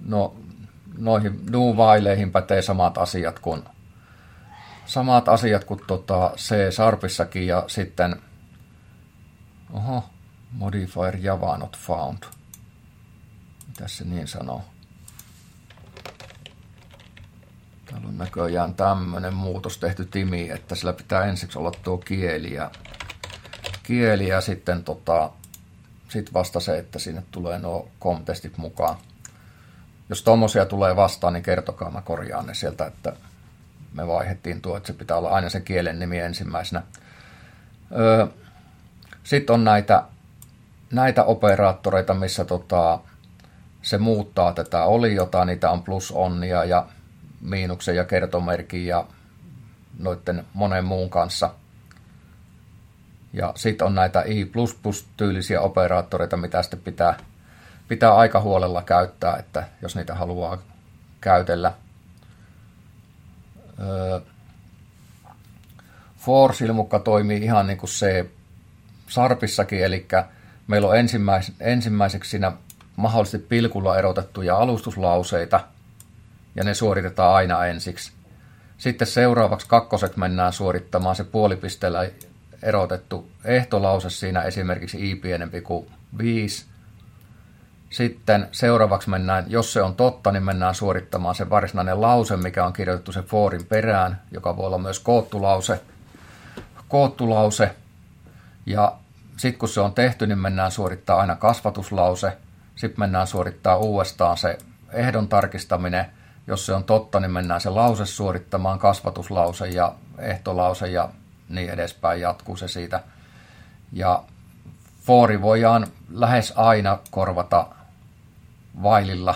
no noihin nuuvaileihin pätee samat asiat kuin samat asiat kuin tota C-Sharpissakin ja sitten oho, modifier Java not found. Mitäs se niin sanoo? Täällä on näköjään tämmönen muutos tehty timiin, että sillä pitää ensiksi olla tuo kieli ja, kieli ja sitten tota, sit vasta se, että sinne tulee nuo com-testit mukaan. Jos tommosia tulee vastaan, niin kertokaa, mä korjaan ne sieltä, että me vaihdettiin tuo, että se pitää olla aina se kielen nimi ensimmäisenä. Öö, Sitten on näitä, näitä operaattoreita, missä tota, se muuttaa tätä oliota, niitä on plus onnia ja miinuksen ja kertomerkin ja noiden monen muun kanssa. Ja sitten on näitä i plus plus tyylisiä operaattoreita, mitä sitten pitää, pitää aika huolella käyttää, että jos niitä haluaa käytellä. Öö, For-silmukka toimii ihan niin kuin se Sharpissakin, eli meillä on ensimmäis, ensimmäiseksi siinä mahdollisesti pilkulla erotettuja alustuslauseita, ja ne suoritetaan aina ensiksi. Sitten seuraavaksi kakkoseksi mennään suorittamaan se puolipisteellä erotettu ehtolause siinä esimerkiksi i pienempi kuin viisi. Sitten seuraavaksi mennään, jos se on totta, niin mennään suorittamaan se varsinainen lause, mikä on kirjoitettu se forin perään, joka voi olla myös koottu lause. Koottu lause. Ja sitten kun se on tehty, niin mennään suorittaa aina kasvatuslause. Sitten mennään suorittaa uudestaan se ehdon tarkistaminen. Jos se on totta, niin mennään se lause suorittamaan, kasvatuslause ja ehtolause ja niin edespäin, jatkuu se siitä. Ja fori voidaan lähes aina korvata whileilla.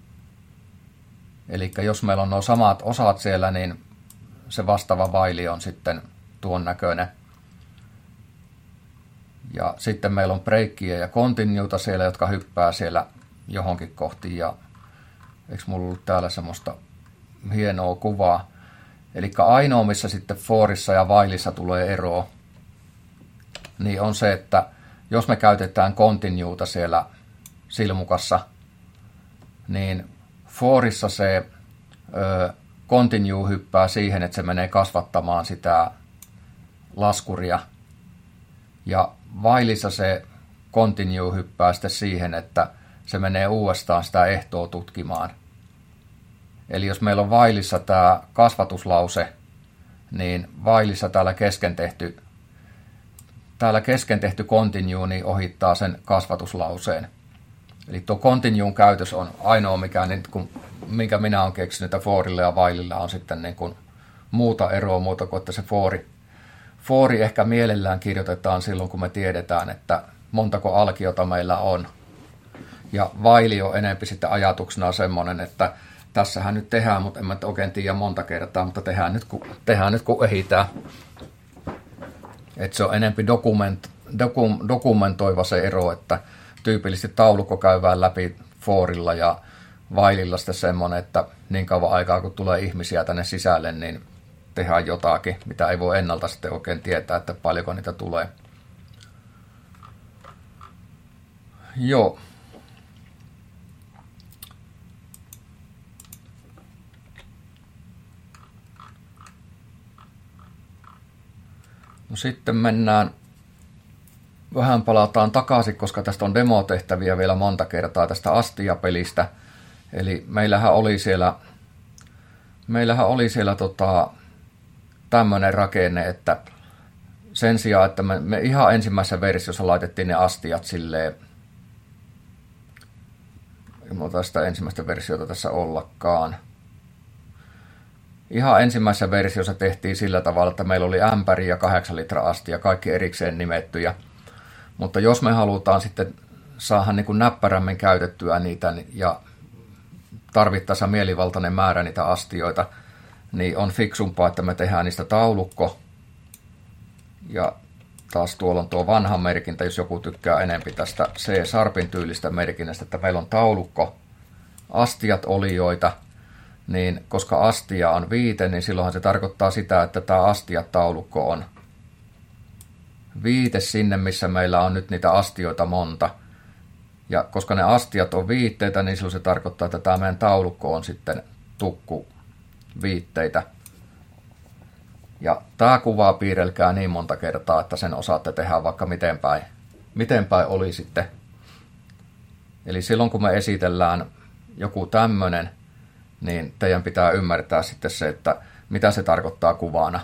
Eli jos meillä on nuo samat osat siellä, niin se vastaava while on sitten tuon näköinen. Ja sitten meillä on breakkiä ja continueta siellä, jotka hyppää siellä johonkin kohtiin. Ja eikö mulla ollut täällä semmoista hienoa kuvaa? Eli ainoa, missä sitten forissa ja whileissa tulee eroa, niin on se, että jos me käytetään continueta siellä silmukassa, niin forissa se ö, continue hyppää siihen, että se menee kasvattamaan sitä laskuria. Ja whileissa se continue hyppää sitten siihen, että se menee uudestaan sitä ehtoa tutkimaan. Eli jos meillä on whileissa tämä kasvatuslause, niin whileissa täällä kesken tehty, täällä kesken tehty continue niin ohittaa sen kasvatuslauseen. Eli tuo continuun käytös on ainoa, mikä, niin kun, minkä minä olen keksinyt, että forilla ja whileilla on sitten niin kun muuta eroa muuta kuin, että se fori. Fori ehkä mielellään kirjoitetaan silloin, kun me tiedetään, että montako alkiota meillä on. Ja while on enempi sitten ajatuksena semmoinen, että tässähän nyt tehdään, mutta en mä oikein tiedä monta kertaa, mutta tehdään nyt kun, tehdään nyt, kun ehitään. Että se on enempi dokument, dokum, dokumentoiva se ero, että tyypillisesti taulukko käydään läpi forilla ja whileilla sitten semmoinen, että niin kauan aikaa kun tulee ihmisiä tänne sisälle, niin tehdään jotakin, mitä ei voi ennalta sitten oikein tietää, että paljonko niitä tulee. Joo. No sitten mennään, vähän palataan takaisin, koska tästä on demotehtäviä vielä monta kertaa tästä Astia-pelistä. Eli meillähän oli siellä, meillähän oli siellä tota, tämmöinen rakenne, että sen sijaan, että me, me ihan ensimmäisessä versiossa laitettiin ne astiat silleen, ei muuta sitä ensimmäistä versiota tässä ollakaan. Ihan ensimmäisessä versiossa tehtiin sillä tavalla, että meillä oli ämpäri ja kahdeksan litra astia, kaikki erikseen nimettyjä. Mutta jos me halutaan sitten saada niin kuin näppärämmin käytettyä niitä ja tarvittaessa mielivaltainen määrä niitä astioita, niin on fiksumpaa, että me tehdään niistä taulukko. Ja taas tuolla on tuo vanha merkintä, jos joku tykkää enempi tästä C-Sharpin tyylistä merkinnästä, että meillä on taulukko, astiat olioita, niin koska astia on viite, niin silloinhan se tarkoittaa sitä, että tämä astiat-taulukko on viite sinne, missä meillä on nyt niitä astioita monta. Ja koska ne astiat on viitteitä, niin silloin se tarkoittaa, että tämä meidän taulukko on sitten tukkuviitteitä. Ja tämä kuvaa piirrelkää niin monta kertaa, että sen osaatte tehdä vaikka miten päin, miten päin oli sitten. Eli silloin kun me esitellään joku tämmöinen, niin teidän pitää ymmärtää sitten se, että mitä se tarkoittaa kuvana.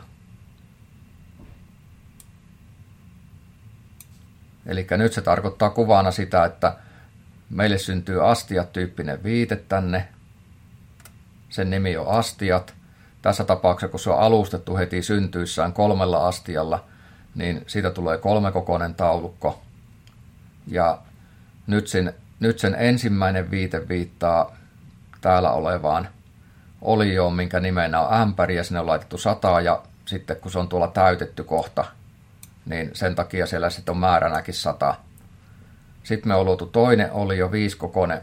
Eli nyt se tarkoittaa kuvana sitä, että meille syntyy astiat-tyyppinen viite tänne. Sen nimi on astiat. Tässä tapauksessa, kun se on alustettu heti syntyissään kolmella astialla, niin siitä tulee kolmekokoinen taulukko. Ja nyt sen, nyt sen ensimmäinen viite viittaa täällä olevaan olioon, minkä nimenä on ämpäri, ja sinne on laitettu sata, ja sitten kun se on tuolla täytetty kohta, niin sen takia siellä sitten on määränäkin sata. Sitten me on luotu toinen olio, viisikokoinen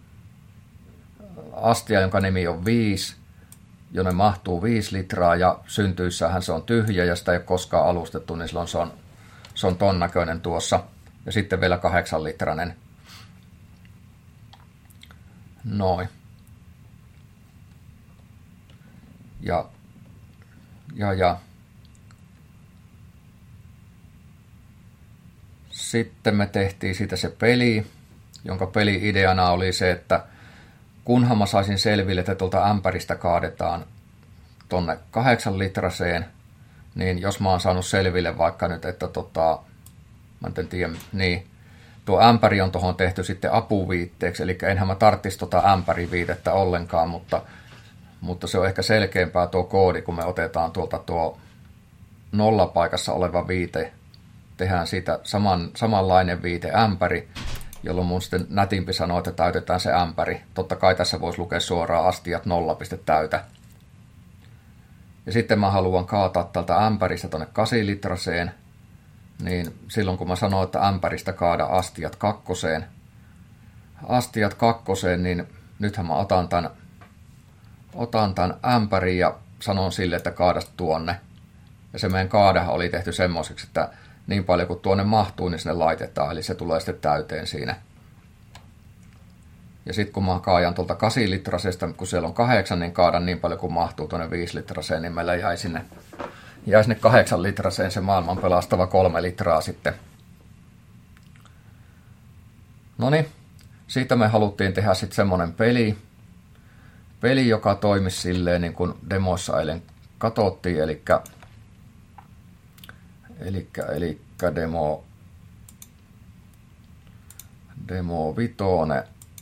astia, jonka nimi on viisi, jonne mahtuu viisi litraa, ja syntyissähän se on tyhjä, ja sitä ei ole koskaan alustettu, niin silloin se on, se on ton näköinen tuossa. Ja sitten vielä kahdeksan litrainen. Noin. Ja, ja, ja. Sitten me tehtiin siitä se peli, jonka peli-ideana oli se, että kunhan mä saisin selville, että tuolta ämpäristä kaadetaan tonne kahdeksan litraseen, niin jos mä oon saanut selville vaikka nyt, että tota, mä en tiedä, niin tuo ämpäri on tuohon tehty sitten apuviitteeksi, eli enhän mä tarttisi tota ämpäriviitettä ollenkaan, mutta, mutta se on ehkä selkeämpää tuo koodi, kun me otetaan tuolta tuo nollapaikassa oleva viite, tehdään siitä saman, samanlainen viite ämpäri, jolloin mun sitten nätimpi sanoo, että täytetään se ämpäri. Totta kai tässä voisi lukea suoraan astiat nolla piste täytä. Ja sitten mä haluan kaataa tältä ämpäristä tuonne kahdeksan litraseen, niin silloin kun mä sanon, että ämpäristä kaada astiat kakkoseen, astiat kakkoseen, niin nythän mä otan tämän, otan tämän ämpärin ja sanon sille, että kaadas tuonne. Ja se meidän kaadahan oli tehty semmoiseksi, että niin paljon kuin tuonne mahtuu, niin sinne laitetaan, eli se tulee sitten täyteen siinä. Ja sitten kun mä kaajan tuolta kahdeksan litrasesta, kun siellä on kahdeksan, niin kaadan niin paljon kuin mahtuu tuonne viisi litraseen, niin meillä jäi sinne, jäi sinne kahdeksan litraseen se maailman pelastava kolme litraa sitten. Noniin, siitä me haluttiin tehdä sitten semmoinen peli, peli, joka toimisi silleen niin kuin demoissa eilen katsottiin, eli Elikkä, elikkä demo, demo vitone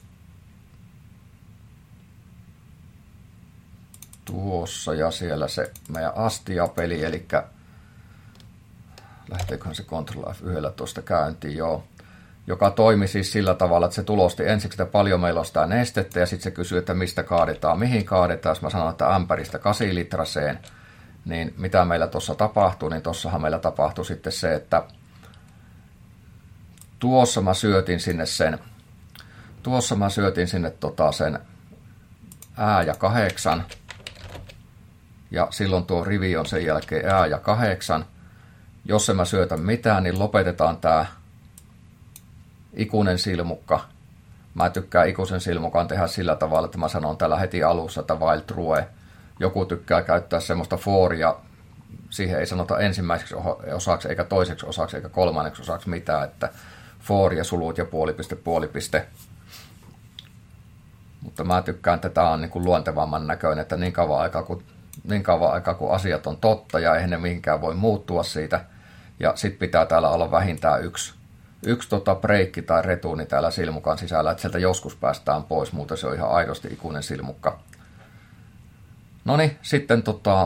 tuossa ja siellä se meidän Astia-peli, eli lähteeköhän se Control F yksi tuosta käyntiin, joo, joka toimi siis sillä tavalla, että se tulosti ensiksi, että paljon meillä on sitä nestettä, ja sitten se kysyy, että mistä kaadetaan, mihin kaadetaan, jos mä sanon, että ämpäristä kahdeksan litraseen, niin mitä meillä tuossa tapahtuu, niin tuossahan meillä tapahtui sitten se, että tuossa mä syötin sinne sen, tuossa mä syötin sinne tota sen ää ja kahdeksan, ja silloin tuo rivi on sen jälkeen ää ja kahdeksan. Jos en mä syötä mitään, niin lopetetaan tää ikuinen silmukka. Mä tykkään ikuisen silmukan tehdä sillä tavalla, että mä sanon täällä heti alussa, että while true. Joku tykkää käyttää semmoista foria, siihen ei sanota ensimmäiseksi osaksi, eikä toiseksi osaksi, eikä kolmanneksi osaksi mitään, että for ja sulut ja puolipiste, puolipiste. Mutta mä tykkään, että tämä on niin kuin luontevamman näköinen, että niin kauan aikaa, kun, niin kauan aikaa, kun asiat on totta ja eihän ne mihinkään voi muuttua siitä. Ja sitten pitää täällä olla vähintään yksi, yksi tota breikki tai retuuni täällä silmukan sisällä, että sieltä joskus päästään pois, muuten se on ihan aidosti ikuinen silmukka. Noniin, sitten, tota,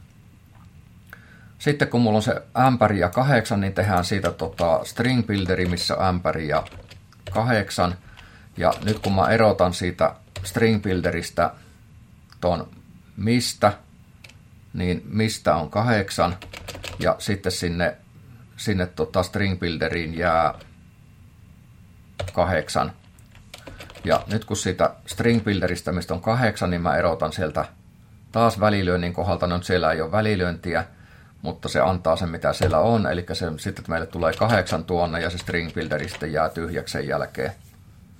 sitten kun mulla on se ämpäri ja kahdeksan, niin tehdään siitä tota string builderi, missä on ämpäri ja kahdeksan. Ja nyt kun mä erotan siitä string builderistä ton mistä, niin mistä on kahdeksan. Ja sitten sinne, sinne tota string builderiin jää kahdeksan. Ja nyt kun siitä string builderistä, mistä on kahdeksan, niin mä erotan sieltä taas välilyönnin kohdalta, no siellä ei ole välilyöntiä, mutta se antaa sen mitä siellä on, eli se, sitten meille tulee kahdeksan tuonne ja se string builderi sitten jää tyhjäksi sen jälkeen.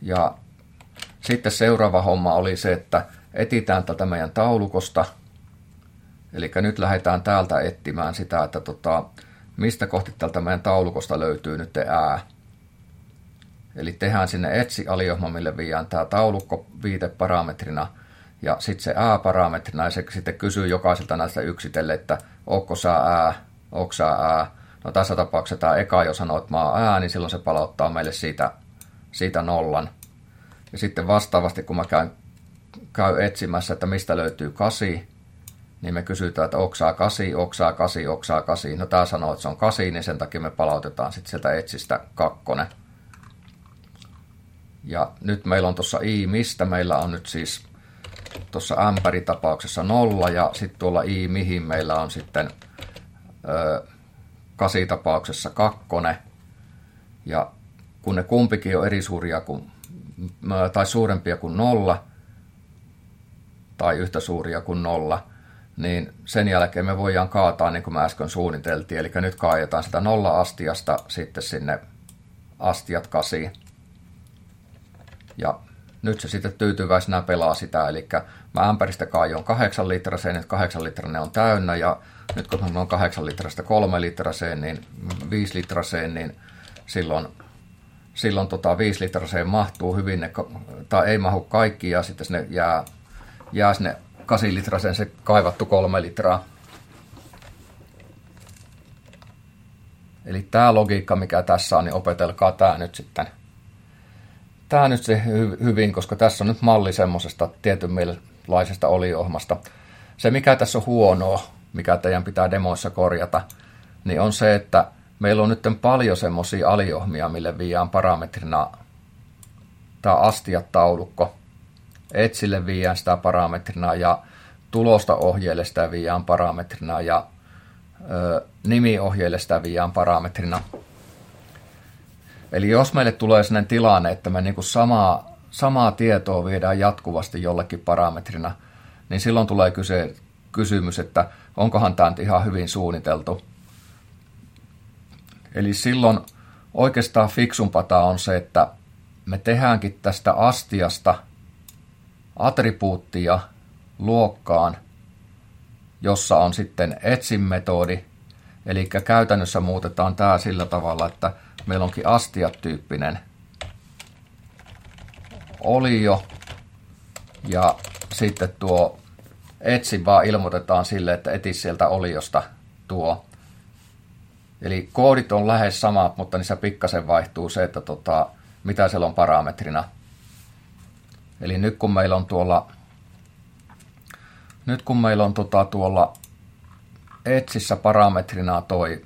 Ja sitten seuraava homma oli se, että etsitään tätä meidän taulukosta. Eli nyt lähdetään täältä etsimään sitä, että tota, mistä kohti tältä meidän taulukosta löytyy nyt ää. Eli tehdään sinne etsi-aliohma, mille viedään tämä taulukko viiteparametrina ja sitten se ää-parametrina, ja se sitten kysyy jokaiselta näistä yksitelle, että onko sä ää, onko sä ää. No tässä tapauksessa tämä eka, jos sanoo, että mä oon ää, niin silloin se palauttaa meille siitä, siitä nollan. Ja sitten vastaavasti, kun mä käyn, käyn etsimässä, että mistä löytyy kasi, niin me kysytään, että onko sä kasi, onko sä kasi, onko sä kasi. No tää sanoo, että se on kasi, niin sen takia me palautetaan sitten sieltä etsistä kakkonen. Ja nyt meillä on tuossa i, mistä meillä on nyt siis tuossa ämpäritapauksessa nolla, ja sitten tuolla i, mihin meillä on sitten ö, kasitapauksessa kakkonen. Ja kun ne kumpikin on eri suuria kuin, tai suurempia kuin nolla, tai yhtä suuria kuin nolla, niin sen jälkeen me voidaan kaataa niin kuin me äsken suunniteltiin. Eli nyt kaajetaan sitä nolla-astiasta sitten sinne astiat kasiin. Ja nyt se sitten tyytyväisenä pelaa sitä, eli mä ämpäristä kaajoon kahdeksan litraseen, että kahdeksan litrainen on täynnä, ja nyt kun on kahdeksan litrasta kolme litraseen, niin viisi litraseen, niin silloin, silloin tota viisi litraseen mahtuu hyvin, ne, tai ei mahdu kaikki, ja sitten sinne jää, jää sinne kahdeksan litraseen se kaivattu kolme litraa. Eli tämä logiikka, mikä tässä on, niin opetelkaa tämä nyt sitten. Tämä nyt se hyvin, koska tässä on nyt malli semmoisesta tietynlaisesta oliohmasta. Se, mikä tässä on huonoa, mikä teidän pitää demoissa korjata, niin on se, että meillä on nyt paljon semmoisia aliohmia, mille viedään parametrina tämä astiat-taulukko. Etsille viedään sitä parametrina ja tulosta ohjeelle sitä viedään parametrina ja ö, nimiohjeelle sitä viedään parametrina. Eli jos meille tulee sellainen tilanne, että me niin kuin samaa, samaa tietoa viedään jatkuvasti jollekin parametrina, niin silloin tulee kyse, kysymys, että onkohan tämä nyt ihan hyvin suunniteltu. Eli silloin oikeastaan fiksumpaa on se, että me tehdäänkin tästä astiasta attribuuttia luokkaan, jossa on sitten etsin-metodi, eli käytännössä muutetaan tämä sillä tavalla, että meillä onkin astiat-tyyppinen olio, ja sitten tuo etsi vaan ilmoitetaan sille, että eti sieltä oliosta tuo. Eli koodit on lähes samat, mutta niissä pikkasen vaihtuu se, että tota, mitä siellä on parametrina. Eli nyt kun meillä on tuolla, nyt kun meillä on tota, tuolla etsissä parametrina toi,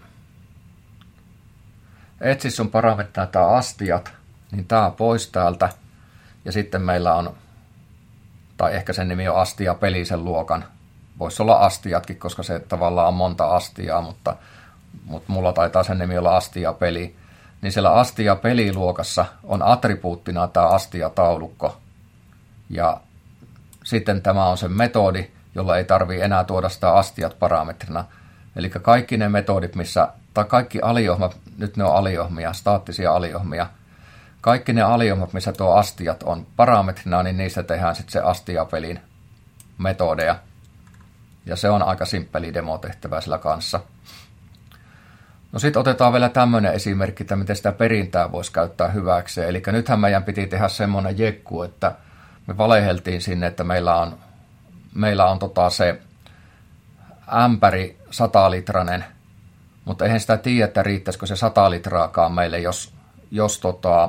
etsissä on parametrina tämä astiat, niin tämä pois täältä. Ja sitten meillä on, tai ehkä sen nimi on astia peli sen luokan. Voisi olla astiatkin, koska se tavallaan on monta astiaa, mutta, mutta mulla taitaa sen nimi olla astia peli. Niin siellä astia peliluokassa on attribuuttina tämä astia taulukko. Ja sitten tämä on se metodi, jolla ei tarvitse enää tuoda sitä astiat parametrina. Eli kaikki ne metodit, missä, tai kaikki aliohmat, nyt ne on aliohmia, staattisia aliohmia. Kaikki ne aliohmat, missä tuo astiat on parametrina, niin niistä tehdään sitten se astia-pelin metodeja. Ja se on aika simppeli demotehtävä sillä kanssa. No sitten otetaan vielä tämmöinen esimerkki, että miten sitä perintää voisi käyttää hyväkseen. Eli nythän meidän piti tehdä semmoinen jekku, että me valeheltiin sinne, että meillä on, meillä on tota se ämpäri satalitrainen, mutta eihän sitä tiedä, että riittäisikö se sata litraakaan meille, jos, jos tota,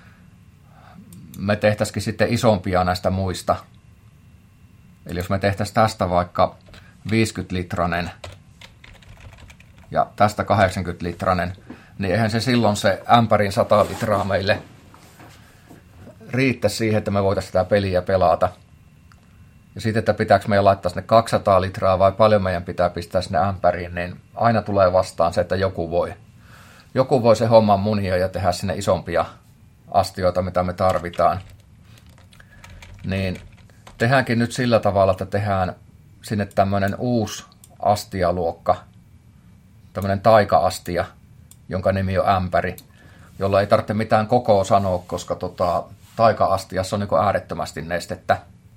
me tehtäisikin sitten isompia näistä muista. Eli jos me tehtäisiin tästä vaikka viisikymmentä litrainen ja tästä kahdeksankymmentä litrainen, niin eihän se silloin se ämpärin sata litraa meille riittäisi siihen, että me voitaisiin sitä peliä pelata. Ja sitten, että pitääkö meidän laittaa sinne kaksisataa litraa vai paljon meidän pitää pistää sinne ämpäriin, niin aina tulee vastaan se, että joku voi. Joku voi se homman munia ja tehdä sinne isompia astioita, mitä me tarvitaan. Niin tehdäänkin nyt sillä tavalla, että tehdään sinne tämmöinen uusi astialuokka, tämmöinen taika-astia, jonka nimi on ämpäri, jolla ei tarvitse mitään kokoa sanoa, koska tota, taika-astiassa on niin kuin äärettömästi nestettä.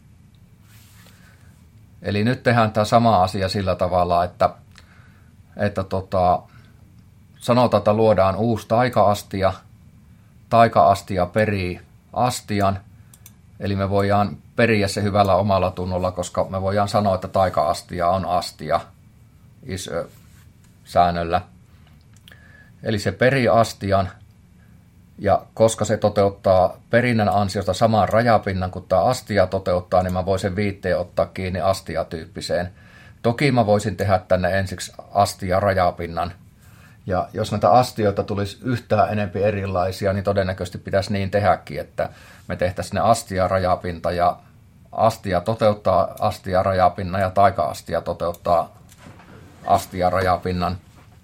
Eli nyt tehdään tämä sama asia sillä tavalla, että, että tota, sanotaan, että luodaan uusi taika-astia. Taika-astia perii astian. Eli me voidaan periä se hyvällä omalla tunnolla, koska me voidaan sanoa, että taika-astia on astia is-säännöllä. Eli se perii astian, ja koska se toteuttaa perinnän ansiosta saman rajapinnan kuin tämä astia toteuttaa, niin mä voin sen viitteen ottaa kiinni astia-tyyppiseen. Toki mä voisin tehdä tänne ensiksi astia-rajapinnan. Ja jos näitä astioita tulisi yhtään enempi erilaisia, niin todennäköisesti pitäisi niin tehdäkin, että me tehtäisiin ne astia-rajapinta ja astia toteuttaa astia-rajapinnan ja taika-astia toteuttaa astia-rajapinnan.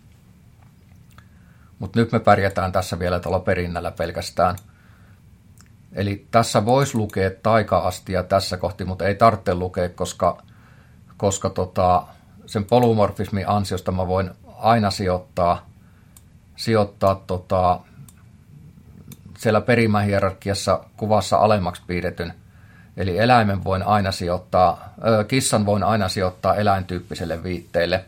Mutta nyt me pärjätään tässä vielä tuolla perinnällä pelkästään. Eli tässä voisi lukea taika-astia tässä kohti, mutta ei tarvitse lukea, koska, koska tota, sen polymorfismin ansiosta mä voin aina sijoittaa, sijoittaa tota, siellä perimähierarkiassa kuvassa alemmaksi piirretyn. Eli eläimen voin aina sijoittaa, ö, kissan voin aina sijoittaa eläintyyppiselle viitteelle.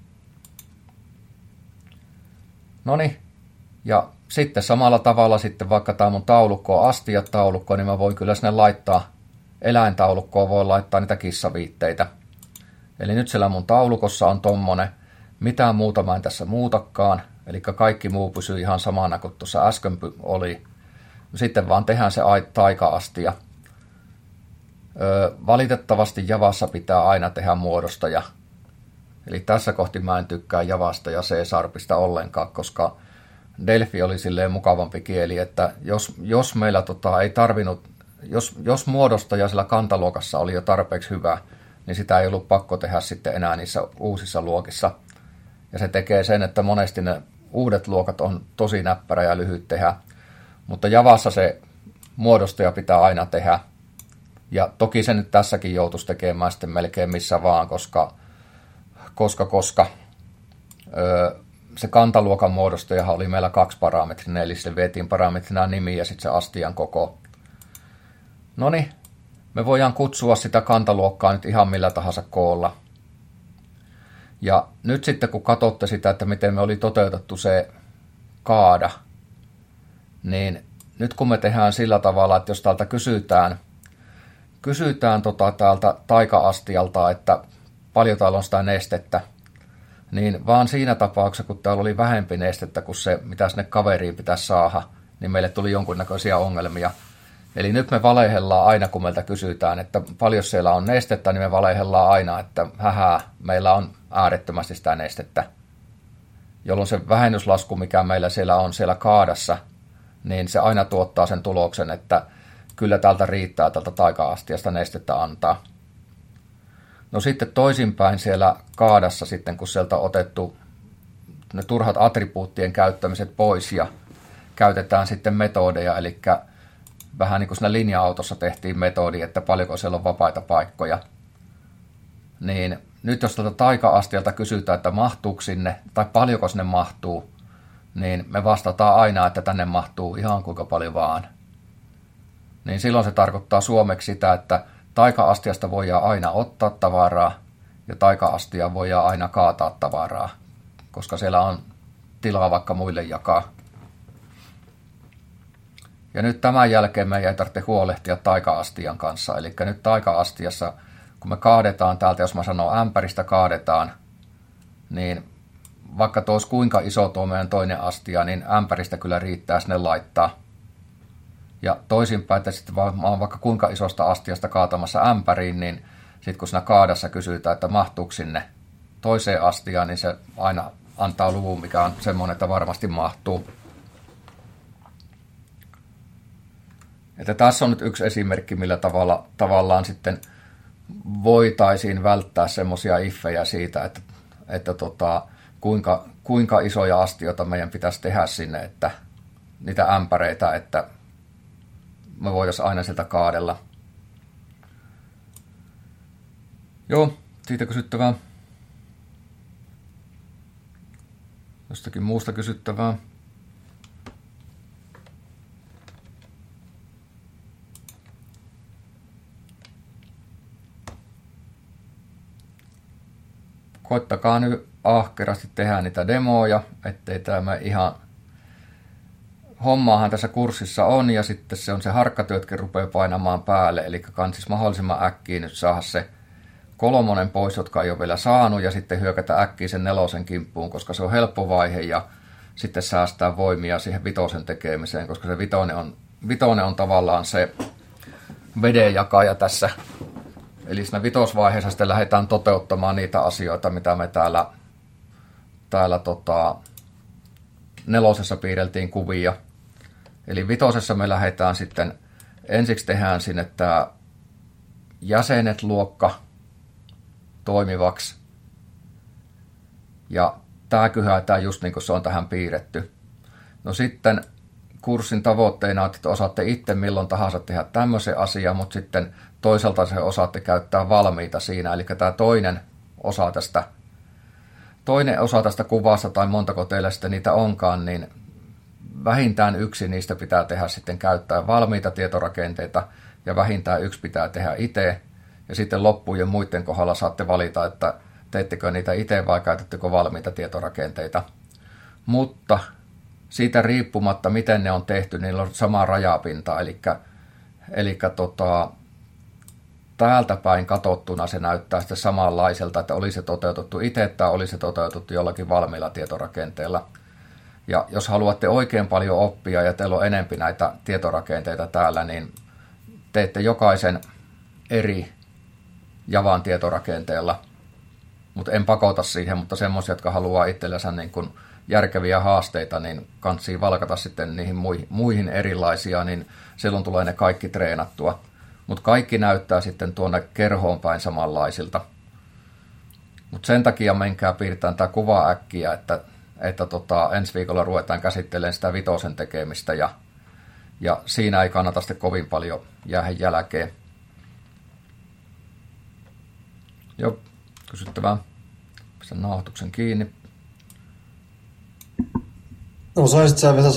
Noniin, ja sitten samalla tavalla sitten vaikka tämä mun taulukko on astia-taulukko, niin mä voin kyllä sinne laittaa eläintaulukkoon, voi laittaa niitä kissaviitteitä. Eli nyt siellä mun taulukossa on tommonen, mitään muuta mä en tässä muutakaan, eli kaikki muu pysyy ihan samana kuin tuossa äsken oli. Sitten vaan tehdään se taika-astia. Öö, valitettavasti Javassa pitää aina tehdä muodostaja. Eli tässä kohti mä en tykkää Javasta ja C-Sharpista ollenkaan, koska Delphi oli silleen mukavampi kieli, että jos, jos meillä tota ei tarvinnut, jos, jos muodostaja sillä kantaluokassa oli jo tarpeeksi hyvä, niin sitä ei ollut pakko tehdä sitten enää niissä uusissa luokissa. Ja se tekee sen, että monesti ne uudet luokat on tosi näppärä ja lyhyt tehdä. Mutta Javassa se muodostaja pitää aina tehdä. Ja toki se nyt tässäkin joutuisi tekemään sitten melkein missä vaan, koska, koska, koska öö, se kantaluokan muodostajahan oli meillä kaksi parametrinen, eli se vietiin parametrina nimi ja sitten se astian koko. Noniin, me voidaan kutsua sitä kantaluokkaa nyt ihan millä tahansa koolla. Ja nyt sitten kun katsotte sitä, että miten me oli toteutettu se kaada, niin nyt kun me tehdään sillä tavalla, että jos täältä kysytään, kysytään tota täältä taika-astialta, että paljon täällä on sitä nestettä, niin vaan siinä tapauksessa, kun täällä oli vähempi nestettä kuin se, mitä sinne kaveriin pitäisi saada, niin meille tuli jonkunnäköisiä ongelmia. Eli nyt me valehellaan aina, kun meiltä kysytään, että paljon siellä on nestettä, niin me valehellaan aina, että hähää, meillä on äärettömästi sitä nestettä. Jolloin se vähennyslasku, mikä meillä siellä on siellä kaadassa, niin se aina tuottaa sen tuloksen, että kyllä täältä riittää tältä taika-astiasta nestettä antaa. No sitten toisinpäin siellä kaadassa sitten, kun sieltä on otettu ne turhat attribuuttien käyttämiset pois ja käytetään sitten metodeja, eli vähän niin kuin siinä linja-autossa tehtiin metodi, että paljonko siellä on vapaita paikkoja. Niin nyt jos tältä taika-astialta kysytään, että mahtuuko sinne, tai paljonko sinne mahtuu, niin me vastataan aina, että tänne mahtuu ihan kuinka paljon vaan. Niin silloin se tarkoittaa suomeksi sitä, että taika-astiasta voidaan aina ottaa tavaraa, ja taika-astia voidaan aina kaataa tavaraa, koska siellä on tilaa vaikka muille jakaa. Ja nyt tämän jälkeen meidän ei tarvitse huolehtia taika-astian kanssa. Eli nyt taika-astiassa, kun me kaadetaan täältä, jos mä sanon ämpäristä kaadetaan, niin vaikka tuo olisi kuinka iso tuo meidän toinen astia, niin ämpäristä kyllä riittää sinne laittaa. Ja toisinpäin, että sitten mä oon vaikka kuinka isosta astiasta kaatamassa ämpäriin, niin sitten kun siinä kaadassa kysytään, että mahtuuko sinne toiseen astiaan, niin se aina antaa luvun, mikä on semmoinen, että varmasti mahtuu. Että tässä on nyt yksi esimerkki, millä tavalla tavallaan sitten voitaisiin välttää semmoisia iffejä siitä, että, että tota, kuinka, kuinka isoja astioita meidän pitäisi tehdä sinne, että niitä ämpäreitä, että me voitaisiin aina sieltä kaadella. Joo, siitä kysyttävää. Jostakin muusta kysyttävää. koittakaa nyt ahkerasti tehdä niitä demoja, ettei tämä ihan... Hommaahan tässä kurssissa on, ja sitten se on se harkkatyötkin rupeaa painamaan päälle, eli kansis mahdollisimman äkkiä nyt saada se kolmonen pois, jotka ei ole vielä saanut, ja sitten hyökätä äkkiä sen nelosen kimppuun, koska se on helppo vaihe, ja sitten säästää voimia siihen vitosen tekemiseen, koska se vitonen on, vitonen on tavallaan se vedenjakaja tässä. Eli siinä vitosvaiheessa sitten lähdetään toteuttamaan niitä asioita, mitä me täällä, täällä tota, nelosessa piirreltiin kuvia. Eli vitosessa me lähdetään sitten, ensiksi tehdään sinne tämä jäsenet luokka toimivaksi. Ja tämä kyhätään just niin kuin se on tähän piirretty. No sitten kurssin tavoitteena on, että osaatte itse milloin tahansa tehdä tämmöisen asian, mutta sitten toisaalta se osaatte käyttää valmiita siinä. Eli tämä toinen osa tästä, toinen osa tästä kuvasta, tai montako teillä sitten niitä onkaan, niin vähintään yksi niistä pitää tehdä sitten käyttää valmiita tietorakenteita, ja vähintään yksi pitää tehdä itse. Ja sitten loppujen muiden kohdalla saatte valita, että teettekö niitä itse vai käytättekö valmiita tietorakenteita. Mutta siitä riippumatta, miten ne on tehty, niillä on sama rajapinta. Eli, eli tota, täältä päin katsottuna se näyttää sitten samanlaiselta, että olisi se toteutettu itse tai olisi se toteutettu jollakin valmiilla tietorakenteella. Ja jos haluatte oikein paljon oppia ja teillä on enempi näitä tietorakenteita täällä, niin teette jokaisen eri Javan tietorakenteella. Mutta en pakota siihen, mutta semmoisia, jotka haluaa itsellensä niin kuin järkeviä haasteita, niin kanssii valkata sitten niihin muihin erilaisia, niin silloin tulee ne kaikki treenattua. Mutta kaikki näyttää sitten tuonne kerhoon päin samanlaisilta. Mutta sen takia menkää piirtämään tämä kuva äkkiä, että, että tota, ensi viikolla ruvetaan käsittelemään sitä vitosen tekemistä, ja, ja siinä ei kannata sitten kovin paljon jäädä jälkeen. Joo, kysyttävää. Pistän nauhoituksen kiinni. Osaisit sä Vesa